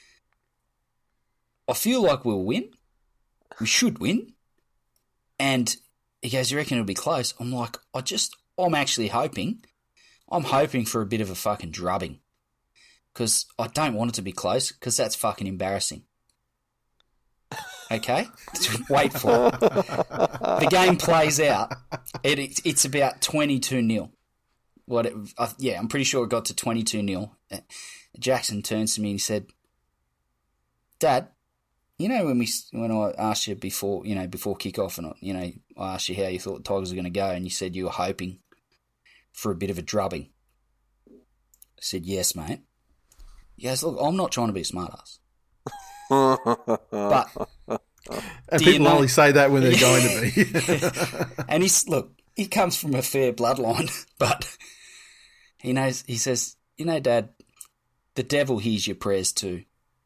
I feel like we'll win. We should win." And he goes, "You reckon it'll be close?" I'm like, "I just, I'm actually hoping, I'm hoping for a bit of a fucking drubbing, because I don't want it to be close, because that's fucking embarrassing." Okay? Wait for it. The game plays out. It, it, it's about twenty-two nil. What? It, uh, yeah, I'm pretty sure it got to twenty-two nil. Jackson turns to me and he said, "Dad, you know when we when I asked you before, you know, before kickoff, and you know, I asked you how you thought the Tigers were going to go, and you said you were hoping for a bit of a drubbing." I said, "Yes, mate." He goes, "Look, I'm not trying to be a smartass, but." And Do you people know- only say that when they're going to be. And he's, look, he comes from a fair bloodline, but he knows, he says, "You know, Dad, the devil hears your prayers too."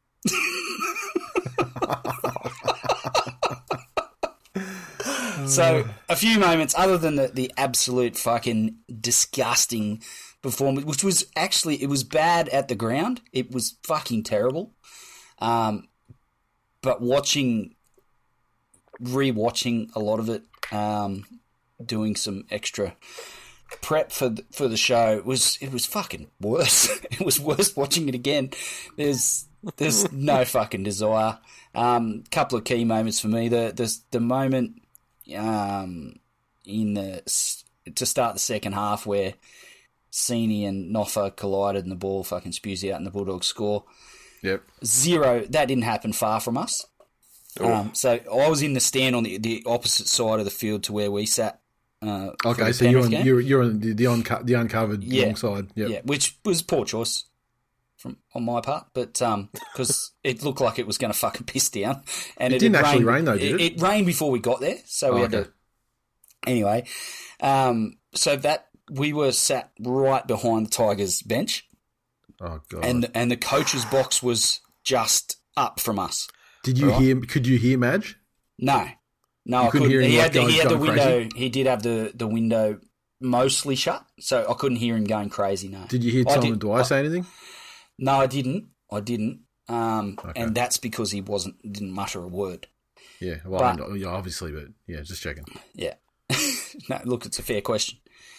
So, a few moments, other than the, the absolute fucking disgusting performance, which was actually, it was bad at the ground. It was fucking terrible. Um, but watching, re-watching a lot of it, um, doing some extra prep for the, for the show, it was it was fucking worse. It was worse watching it again. There's there's no fucking desire. Um, couple of key moments for me. The the the moment um, in the to start the second half where Sini and Noffa collided and the ball fucking spews out and the Bulldogs score. Yep. Zero. That didn't happen far from us. Um, so I was in the stand on the, the opposite side of the field to where we sat. Uh, for Okay, the so you're Penrith on, game. you're you're on the the, unco- the uncovered Yeah. long side. Yep. Yeah, which was poor choice from on my part, but um, because it looked like it was going to fucking piss down, and It it, didn't had actually rained- rain though, did it? It rained before we got there, so we Oh, had okay. to. Anyway, um, so that we were sat right behind the Tigers bench, Oh god. and and the coach's box was just up from us. Did you Right. hear? Could you hear Madge? No, no, You I couldn't couldn't. hear him, He like, had the, he going- had the going window. crazy? He did have the, the window mostly shut, so I couldn't hear him going crazy. No. Did you hear I Tom did- and Dwyer say anything? No, I didn't. I didn't. Um, Okay. and that's because he wasn't didn't mutter a word. Yeah. Well, But- I know- yeah, obviously, but yeah, just checking. Yeah. No, look, it's a fair question.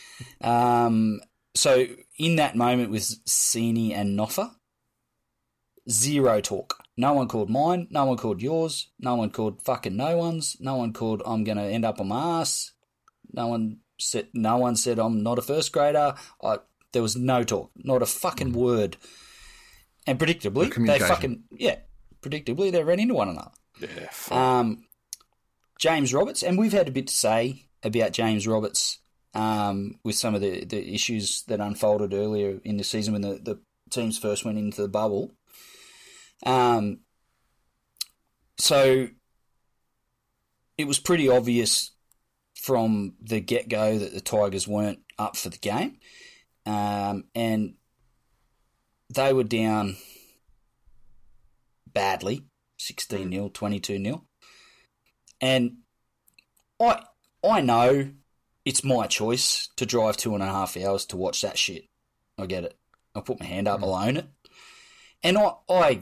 Um, so in that moment with Sini and Noffa, zero talk. No one called mine. No one called yours. No one called fucking no one's. No one called I'm going to end up on my ass. No one said. No one said I'm not a first grader. I, there was no talk. Not a fucking word. And predictably, they communication. fucking yeah. Predictably, they ran into one another. Yeah, fuck. Um, James Roberts, and we've had a bit to say about James Roberts um, with some of the, the issues that unfolded earlier in the season when the, the teams first went into the bubble. Um, so it was pretty obvious from the get-go that the Tigers weren't up for the game. Um, and they were down badly, sixteen nil, twenty-two nil. And I I know it's my choice to drive two and a half hours to watch that shit. I get it. I put my hand up, I'll own it. And I, I,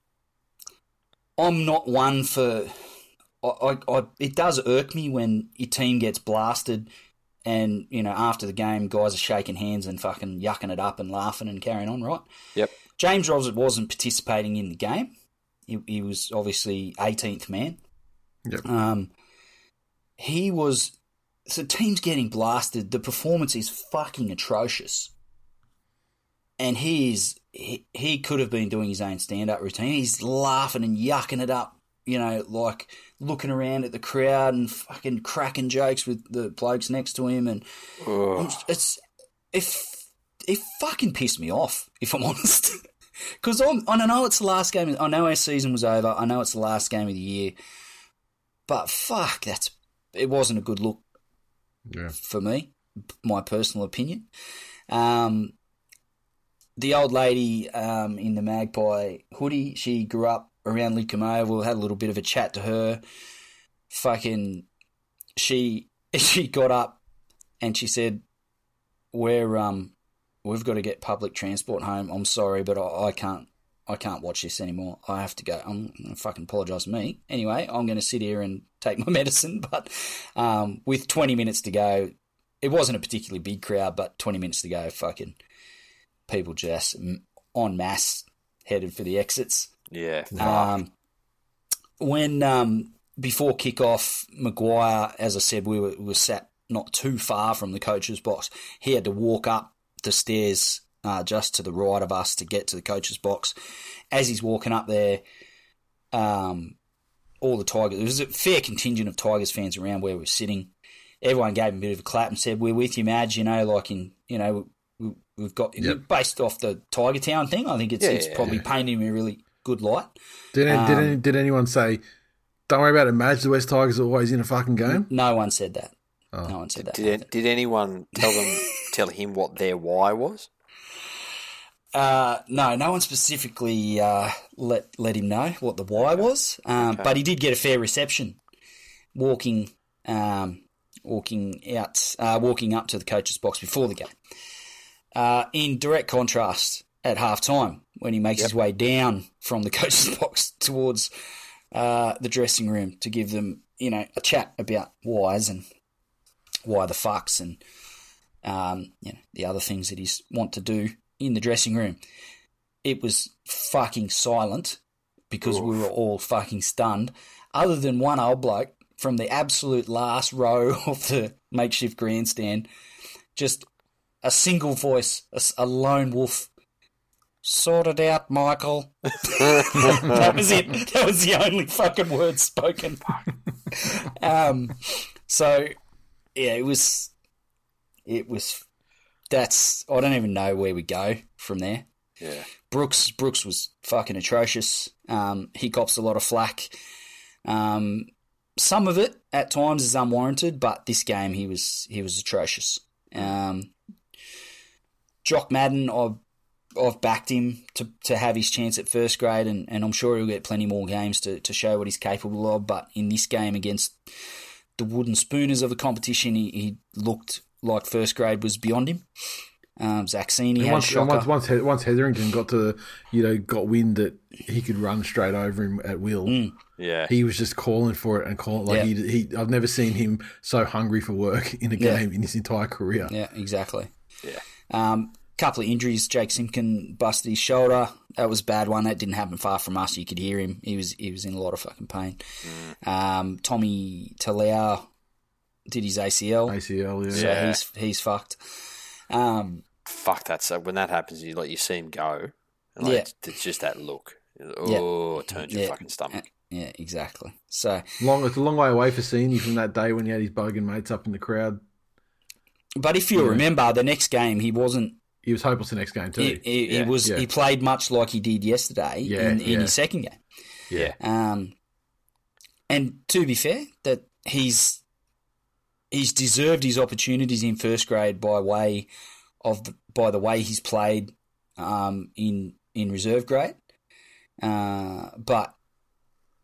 I'm not one for... I, I, I, it does irk me when your team gets blasted and, you know, after the game, guys are shaking hands and fucking yucking it up and laughing and carrying on, right? Yep. James Robson wasn't participating in the game. He, he was obviously eighteenth man. Yep. Um, he was... So team's getting blasted. The performance is fucking atrocious. And he is... He, he could have been doing his own stand-up routine. He's laughing and yucking it up, you know, like looking around at the crowd and fucking cracking jokes with the blokes next to him. And Ugh. it's... It, it fucking pissed me off, if I'm honest. Because I know it's the last game. I know our season was over. I know it's the last game of the year. But fuck, that's it wasn't a good look Yeah. for me, my personal opinion. Um, the old lady um, in the Magpie hoodie, she grew up around Lidcombe Oval, had a little bit of a chat to her. Fucking, she she got up and she said, "We're um, we've got to get public transport home. I'm sorry, but I, I can't." I can't watch this anymore. I have to go. I'm going to fucking apologise to me. Anyway, I'm going to sit here and take my medicine. But um, with twenty minutes to go, it wasn't a particularly big crowd, but twenty minutes to go, fucking people just en masse headed for the exits. Yeah. Um, when um, before kickoff, Maguire, as I said, we were, we were sat not too far from the coach's box. He had to walk up the stairs Uh, just to the right of us to get to the coach's box. As he's walking up there, um, all the Tigers, there was a fair contingent of Tigers fans around where we were sitting. Everyone gave him a bit of a clap and said, "We're with you, Madge," you know, like in, you know, we, we've got, Yep. based off the Tiger Town thing, I think it's, Yeah, it's yeah, probably yeah. painting him a really good light. Did any, did, Um, any, did anyone say, "Don't worry about it, Madge, the West Tigers are always in a fucking game"? No one said that. Oh. No one said that. Did did anyone tell them tell him what their why was? Uh, no, no one specifically uh, let let him know what the why was, um, Okay. but he did get a fair reception, walking um, walking out, uh, walking up to the coach's box before the game. Uh, in direct contrast, at half time, when he makes Yep. his way down from the coach's box towards uh, the dressing room to give them, you know, a chat about whys and why the fucks and um, you know, the other things that he's want to do in the dressing room. It was fucking silent because we were all fucking stunned, other than one old bloke from the absolute last row of the makeshift grandstand, just a single voice, a, s- a lone wolf. "Sort it out, Michael." That was it. That was the only fucking word spoken. um, so, yeah, it was, it was, that's, I don't even know where we go from there. Yeah. Brooks Brooks was fucking atrocious. Um, he cops a lot of flack. Um, some of it at times is unwarranted, but this game he was he was atrocious. Um, Jock Madden, I've, I've backed him to, to have his chance at first grade, and, and I'm sure he'll get plenty more games to, to show what he's capable of. But in this game against the wooden spooners of the competition, he, he looked like first grade was beyond him. Um, Zach Sini And had once, a and shocker. once, once, He- once Hetherington got to, you know, got wind that he could run straight over him at will, Mm. Yeah. he was just calling for it and calling like Yeah. he, he. I've never seen him so hungry for work in a Yeah. game in his entire career. Yeah, exactly. Yeah. Um, couple of injuries. Jake Simpkin busted his shoulder. That was a bad one. That didn't happen far from us. You could hear him. He was he was in a lot of fucking pain. Um, Tommy Talau did his A C L, A C L, yeah. so Yeah. he's he's fucked. Um, Fuck that. So when that happens, you like you see him go. And like, Yeah. it's, it's just that look. Oh, it turns your yeah, fucking stomach. yeah, exactly. So, Long, it's a long way away for Sini from that day when he had his bogan mates up in the crowd. but if you Yeah. remember, the next game he wasn't. He was hopeless the next game too. He, he, he Yeah, was. yeah. He played much like he did yesterday Yeah, in, in yeah. his second game. Yeah. Um, and to be fair, that he's he's deserved his opportunities in first grade by way of the, by the way he's played um, in in reserve grade. Uh, but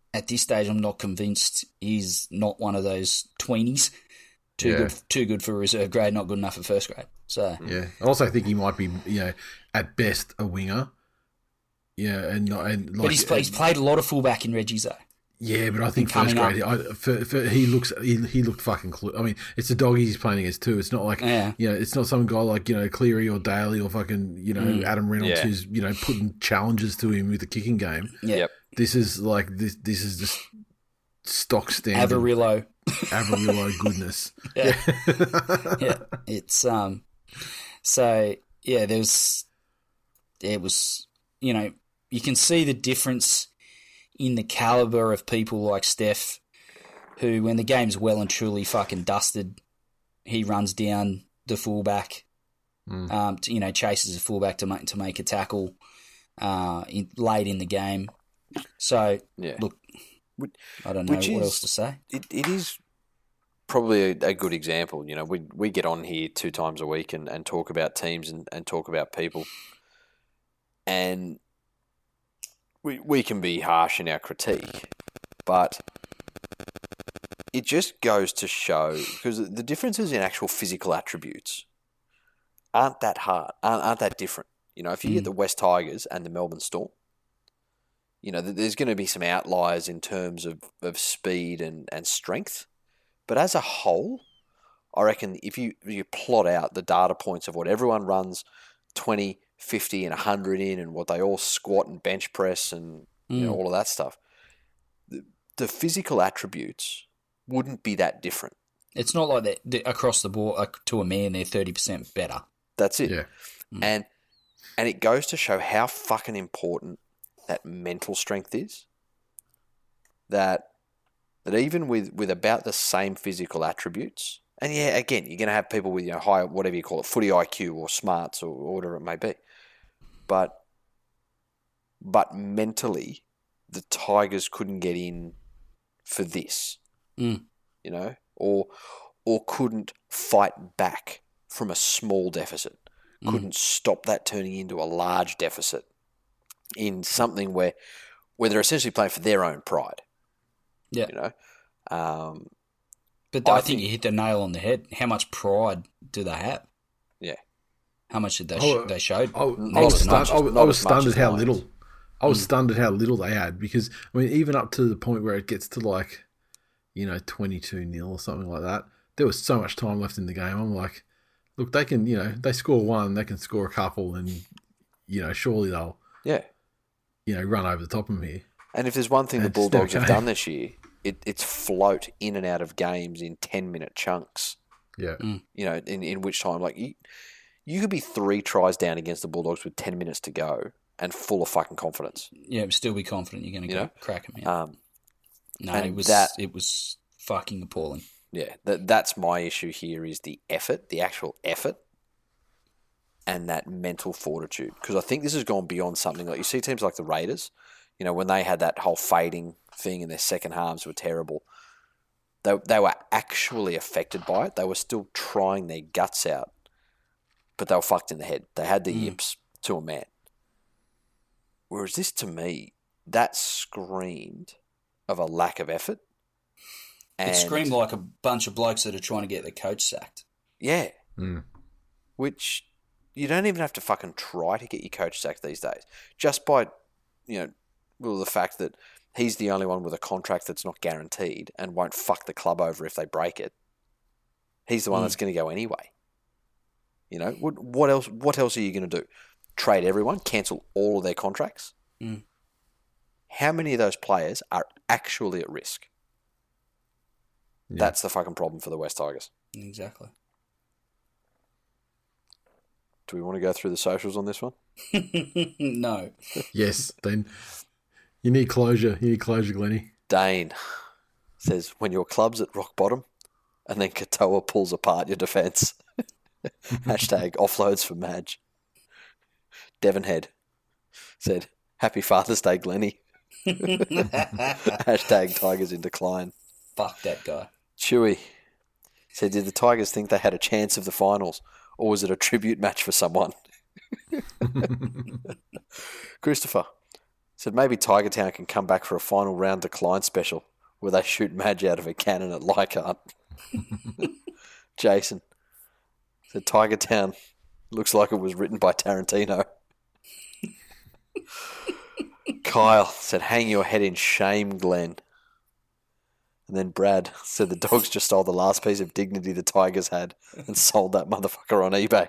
at this stage, I'm not convinced he's not one of those tweenies. Too Yeah. good, too good for reserve grade, not good enough for first grade. So Yeah, I also think he might be, you know, at best a winger. Yeah, and not and like but he's, he's played a lot of fullback in Reggie's though. yeah, but I think coming first grade, I, for, for, he looks he, he looked fucking. Clu- I mean, it's the doggies he's playing against too. It's not like Yeah. you know, it's not some guy like you know Cleary or Daly or fucking you know Mm. Adam Reynolds Yeah. who's you know putting challenges to him with the kicking game. Yeah, Yep. This is like this. This is just stock standard Avarillo. Avarillo goodness. Yeah. yeah, it's um. So yeah, there's there was you know you can see the difference in the caliber of people like Steph, who when the game's well and truly fucking dusted, he runs down the fullback, Mm. um, to, you know, chases the fullback to make to make a tackle, uh, in, late in the game. So Yeah. look, Which- I don't know which what is- else to say. It, it is probably a, a good example. You know, we we get on here two times a week and, and talk about teams and, and talk about people. And we we can be harsh in our critique, but it just goes to show, because the differences in actual physical attributes aren't that hard, aren't, aren't that different. You know, if you get Mm. the West Tigers and the Melbourne Storm, you know, th- there's going to be some outliers in terms of, of speed and, and strength. But as a whole, I reckon if you you plot out the data points of what everyone runs twenty, fifty, and one hundred in, and what they all squat and bench press and you know, Mm. all of that stuff, the, the physical attributes wouldn't be that different. It's not like that that across the board uh, to a man they're thirty percent better. That's it. Yeah. And and it goes to show how fucking important that mental strength is. That that even with, with about the same physical attributes, and yeah, again, you're going to have people with you know higher, whatever you call it, footy I Q or smarts or, or whatever it may be, but but mentally, the Tigers couldn't get in for this, Mm. you know, or or couldn't fight back from a small deficit, Mm. couldn't stop that turning into a large deficit in something where where they're essentially playing for their own pride. Yeah. You know, um, But I, I think, think- you hit the nail on the head. How much pride do they have? yeah. How much did they Oh, sh- they showed? I, I Not was as stunned. much I as- was, not I was as much stunned as at how Lions. little. I was stunned at how little they had because I mean, even up to the point where it gets to like, you know, twenty-two nil or something like that. There was so much time left in the game. I'm like, look, they can, you know, they score one, they can score a couple, and you know, surely they'll, Yeah. you know, run over the top of them here. And if there's one thing the It's never Bulldogs have changed. done this year, it, it's float in and out of games in ten minute chunks. Yeah, You know, in, in which time, like, you, you could be three tries down against the Bulldogs with ten minutes to go and full of fucking confidence. Yeah, still be confident you're going to You go know? crack them. Yeah. Um, no, and it was that- it was fucking appalling. yeah, that, that's my issue here is the effort, the actual effort, and that mental fortitude. Because I think this has gone beyond something like you see teams like the Raiders, you know, when they had that whole fading thing and their second halves were terrible, they, they were actually affected by it. They were still trying their guts out, but they were fucked in the head. They had the Mm. yips to a man. Whereas this, to me, that screamed of a lack of effort. It screamed like a bunch of blokes that are trying to get their coach sacked. Yeah. Mm. Which you don't even have to fucking try to get your coach sacked these days. Just by, you know, well, the fact that he's the only one with a contract that's not guaranteed and won't fuck the club over if they break it. He's the one Mm. that's going to go anyway. You know, what, what else? What else are you going to do? Trade everyone? Cancel all of their contracts? Mm. How many of those players are actually at risk? Yeah. That's the fucking problem for the West Tigers. Exactly. Do we want to go through the socials on this one? No. Yes. Then you need closure. You need closure, Glennie. Dane says, when your club's at rock bottom and then Katoa pulls apart your defence. Hashtag offloads for Madge. Devon Head said, happy Father's Day, Glennie. Hashtag Tigers in decline. Fuck that guy. Chewy said, did the Tigers think they had a chance of the finals or was it a tribute match for someone? Christopher Said maybe Tiger Town can come back for a final round decline special where they shoot Madge out of a cannon at Leichhardt. Jason said Tiger Town looks like it was written by Tarantino. Kyle said hang your head in shame, Glenn. And then Brad said the dogs just stole the last piece of dignity the Tigers had and sold that motherfucker on eBay.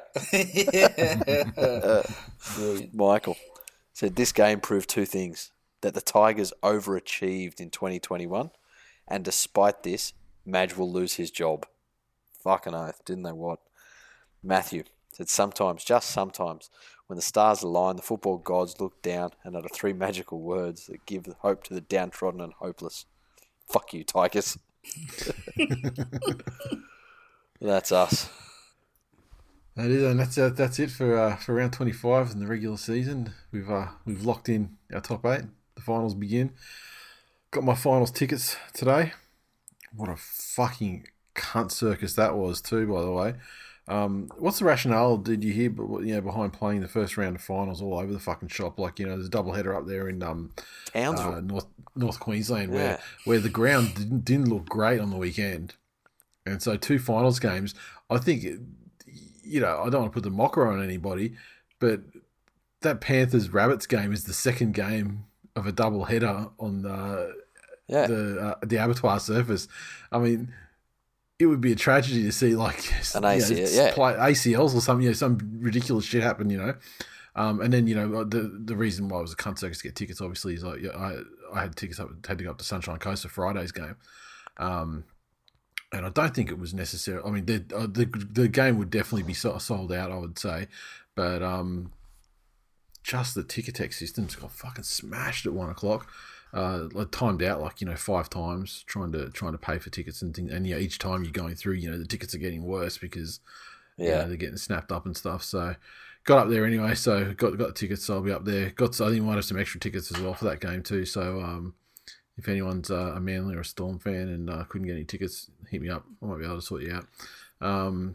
uh, Michael said this game proved two things. That the Tigers overachieved in twenty twenty-one, and despite this, Madge will lose his job. Fucking oath, didn't they what? Matthew said sometimes, just sometimes, when the stars align, the football gods look down and utter three magical words that give hope to the downtrodden and hopeless. Fuck you, Tigers. That's us. That is, and that's uh, that's it for uh, for round twenty-five in the regular season. We've uh, we've locked in our top eight. The finals begin. Got my finals tickets today. What a fucking cunt circus that was too, by the way. Um, what's the rationale? Did you hear? You know, behind playing the first round of finals all over the fucking shop, like you know, there's a double header up there in um, Townsville, uh, North North Queensland, Yeah. where where the ground didn't, didn't look great on the weekend, and so two finals games. I think, you know, I don't want to put the mocker on anybody, but that Panthers Rabbits game is the second game of a double header on the yeah, the uh, the abattoir surface. I mean, it would be a tragedy to see like An you know, A C L, yeah. play A C Ls or something, you know, some ridiculous shit happen, you know. Um, and then you know the the reason why it was a cunt circus to get tickets, obviously, is like yeah, I I had tickets up had to go up to Sunshine Coast for Friday's game, um, and I don't think it was necessary. I mean, the uh, the the game would definitely be so- sold out, I would say, but um, just the Ticketek systems got fucking smashed at one o'clock. Uh, like timed out like you know five times trying to trying to pay for tickets and things, and yeah, each time you're going through, you know, the tickets are getting worse because yeah, you know, they're getting snapped up and stuff. So got up there anyway, so got got the tickets. So I'll be up there. Got I think might have some extra tickets as well for that game too. So um, if anyone's uh, a Manly or a Storm fan and uh, couldn't get any tickets, hit me up. I might be able to sort you out. Um,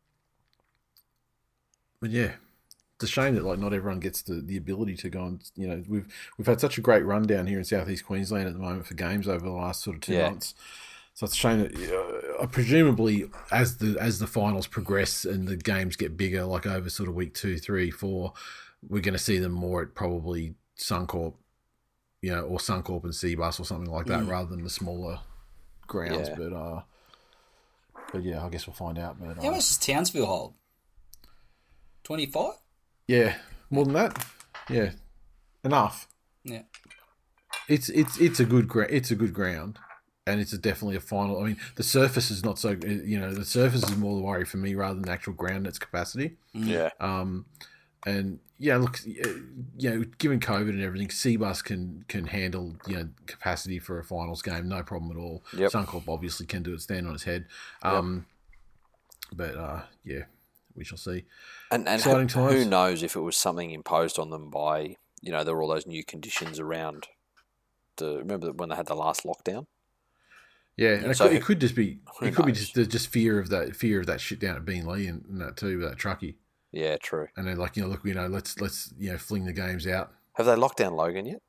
but yeah. It's a shame that like not everyone gets the, the ability to go and you know we've we've had such a great run down here in southeast Queensland at the moment for games over the last sort of two Yeah. months. So it's a shame that uh, presumably as the as the finals progress and the games get bigger, like over sort of week two, three, four, we're going to see them more at probably Suncorp, you know, or Suncorp and Seabus or something like that, Mm. rather than the smaller grounds. Yeah. But uh, but yeah, I guess we'll find out. But, uh, How much does Townsville hold? twenty-five? Yeah, more than that. Yeah, enough. Yeah. It's it's it's a good gra- it's a good ground, and it's a definitely a final. I mean, the surface is not so. You know, the surface is more the worry for me rather than the actual ground and its capacity. yeah. Um, and yeah, look, you know, given COVID and everything, Seabus can can handle you know capacity for a finals game, no problem at all. Yep. Suncorp obviously can do it, stand on its head. Um, but uh, yeah, we shall see. And and Exciting who, who times. knows if it was something imposed on them by, you know, there were all those new conditions around. The remember when they had the last lockdown? Yeah, and it, So could, who- it could just be who it could be knows? just the just fear of that fear of that shit down at Beanley and, and that too, with that truckie. Yeah, true. And then like you know, look, you know, let's let's you know fling the games out. Have they locked down Logan yet?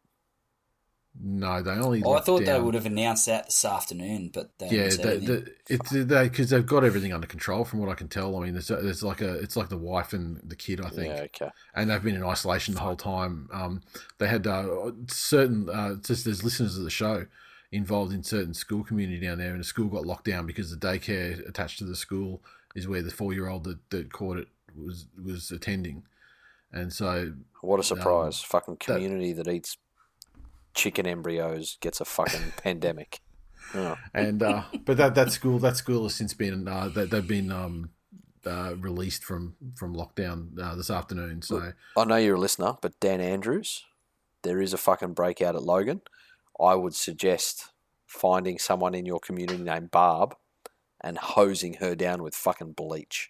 No, they only. Oh, I locked thought they down- would have announced that this afternoon, but they Yeah, haven't said they, anything. they, it's they because they've got everything under control from what I can tell. I mean, there's, there's like a it's like the wife and the kid, I think, Yeah, okay. and they've been in isolation the whole time. Um, they had uh, certain uh, just there's listeners of the show involved in certain school community down there, and the school got locked down because the daycare attached to the school is where the four year old that, that caught it was was attending, and so What a surprise. Um, fucking community that, eats chicken embryos gets a fucking pandemic. Oh. and uh, but that that school that school has since been uh, they, they've been um, uh, released from from lockdown uh, this afternoon. So I know you're a listener, but Dan Andrews, there is a fucking breakout at Logan. I would suggest finding someone in your community named Barb and hosing her down with fucking bleach.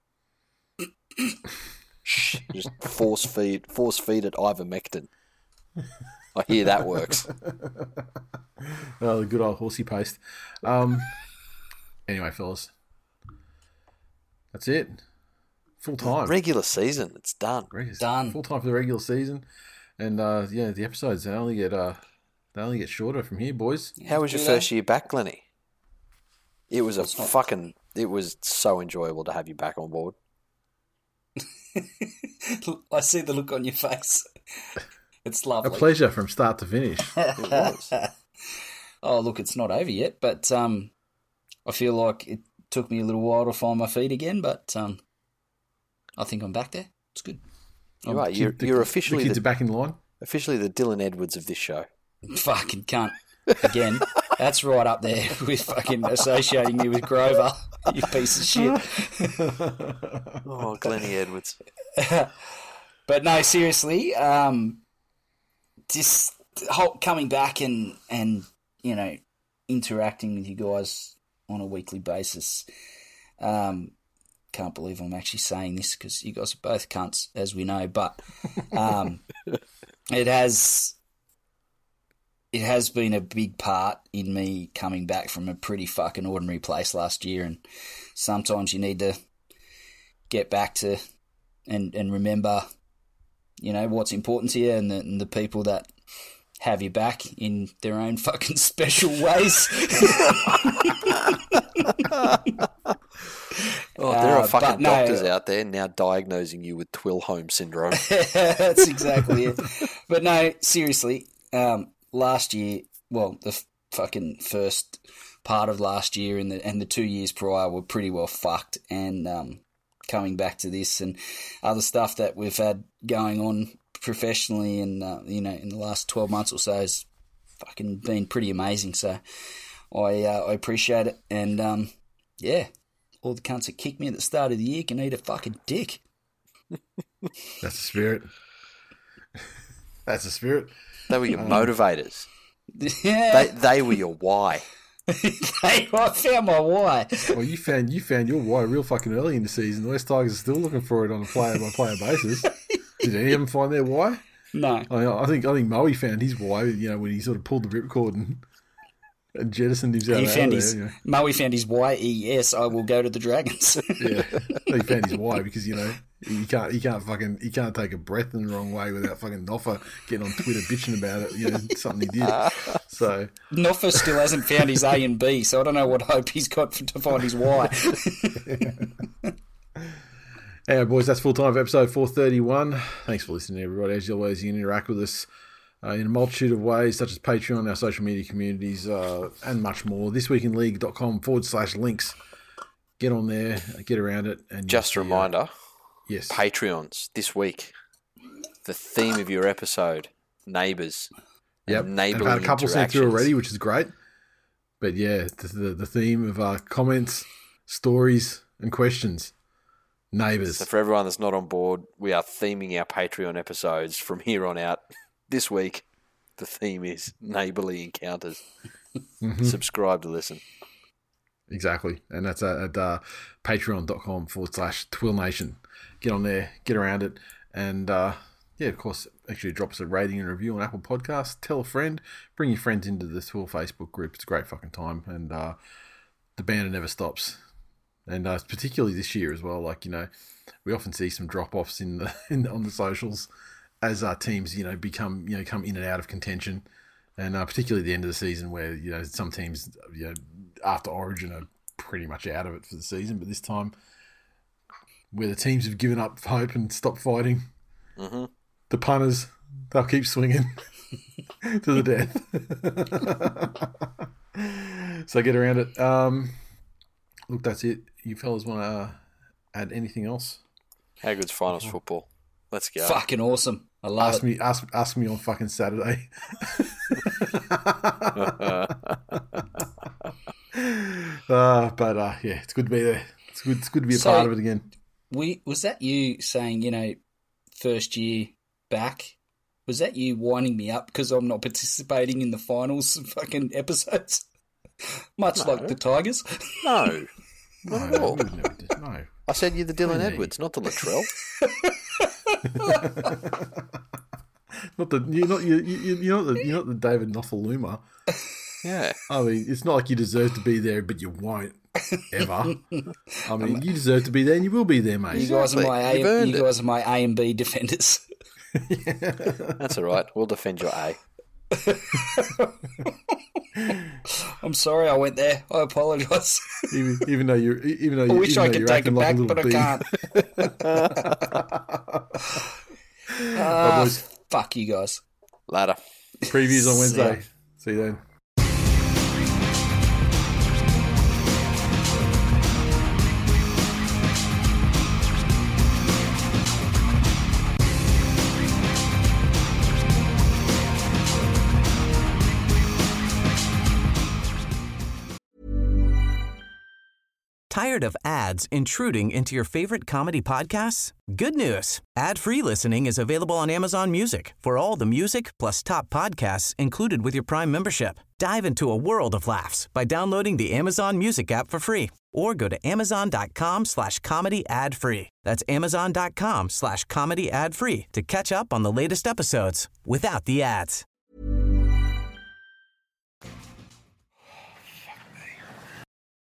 Shh, just force feed, force feed it ivermectin. I hear that works. oh, the good old horsey paste. Um, anyway, fellas, that's it. Full time. Regular season, it's done. Regular- Done. Full time for the regular season. And uh, yeah, the episodes they only get uh, they only get shorter from here, boys. How was your Do first they? year back, Glennie? It was a It's not- fucking. It was so enjoyable to have you back on board. I see the look on your face. It's A lovely. pleasure from start to finish. It was. Oh, look, it's not over yet, but um, I feel like it took me a little while to find my feet again, but um, I think I'm back there. It's good. You are. You're, The- you're the officially kids the, are back in line. officially the Dylan Edwards of this show. Fucking cunt. Again, that's right up there with fucking associating me with Grover, you piece of shit. Oh, Glennie Edwards. But no, seriously, um, just whole, coming back and, and, you know, interacting with you guys on a weekly basis. Um, can't believe I'm actually saying this because you guys are both cunts, as we know, but um, it has... It has been a big part in me coming back from a pretty fucking ordinary place last year, and sometimes you need to get back to and, and remember, you know, what's important to you and the, and the people that have you back in their own fucking special ways. Oh, there are Uh, fucking but no- doctors out there now diagnosing you with Twilholm syndrome. That's exactly it. But no, seriously, um, last year, well, the f- fucking first part of last year and the and the two years prior were pretty well fucked. And um, coming back to this and other stuff that we've had going on professionally and uh, you know in the last twelve months or so has fucking been pretty amazing. So I uh, I appreciate it. And um, yeah, all the cunts that kicked me at the start of the year can eat a fucking dick. That's the spirit. That's the spirit. They were your motivators. Yeah. They they were your why. Hey, I found my why. Well, you found you found your why real fucking early in the season. The West Tigers are still looking for it on a player by player basis. Did any of them find their why? No. I, I think I think Moe found his why. You know when he sort of pulled the ripcord and, and jettisoned himself He out found of his there. You know. Moe found his Y E S. I will go to the Dragons. Yeah, he found his why because you know he can't he can't fucking he can't take a breath in the wrong way without fucking Noffa getting on Twitter bitching about it. You know something he did. So Noffa still hasn't found his A and B, so I don't know what hope he's got for, to find his Y. Anyway, boys, that's full time for episode four thirty-one. Thanks for listening, everybody. As always, you can interact with us uh, in a multitude of ways, such as Patreon, our social media communities, uh, and much more. thisweekinleague.com forward slash links. Get on there, get around it. And Just a you'll see, uh, reminder, yes. Patreons this week. The theme of your episode, neighbours. Yep. And I've neighbourly had a couple sent through interactions. already, which is great. But yeah, the, the, the theme of uh, comments, stories, and questions. Neighbours. So for everyone that's not on board, we are theming our Patreon episodes from here on out. This week, the theme is neighbourly encounters. Subscribe to listen. Exactly. And that's at, at uh, patreon.com forward slash twillnation. Get on there, get around it. And uh, yeah, of course, actually drop us a rating and review on Apple Podcasts. Tell a friend. Bring your friends into the Twill Facebook group. It's a great fucking time. And uh, the banner never stops. And uh, particularly this year as well. Like, you know, we often see some drop-offs in the in, on the socials as our teams, you know, become, you know, come in and out of contention. And uh, particularly at the end of the season where, you know, some teams, you know, after Origin are pretty much out of it for the season. But this time, where the teams have given up hope and stopped fighting, Mm-hmm. the punters, they'll keep swinging to the death. So get around it. Um, look, that's it. You fellas want to uh, add anything else? How good's finals football? Let's go. Fucking awesome. I love Ask it. me, ask, ask me on fucking Saturday. uh, but uh, yeah, it's good to be there. It's good. It's good to be a So- part of it again. We, was that you saying, you know, first year back? Was that you winding me up because I'm not participating in the finals fucking episodes? Much No. like the Tigers. No. No, Not at all. we would never do- no. I said you're the Dylan Really? Edwards, not the Latrell. Not the you're not you you you're not the you're not the David Nofaluma. Yeah. I mean, it's not like you deserve to be there, but you won't ever. I mean, you deserve to be there, and you will be there, You mate. guys are Exactly. my You've A, earned you it. guys are my A and B defenders. That's all right. We'll defend your A. I'm sorry I went there. I apologise. even, even though you're, even though you, I wish even I though could you're take acting it like back, a but I little can't. bee. Ah, boys. fuck you guys. Later. Previews on See ya. Wednesday. See you then. Tired of ads intruding into your favorite comedy podcasts? Good news. Ad-free listening is available on Amazon Music for all the music plus top podcasts included with your Prime membership. Dive into a world of laughs by downloading the Amazon Music app for free or go to amazon.com slash comedy ad free. That's amazon.com slash comedy ad free to catch up on the latest episodes without the ads.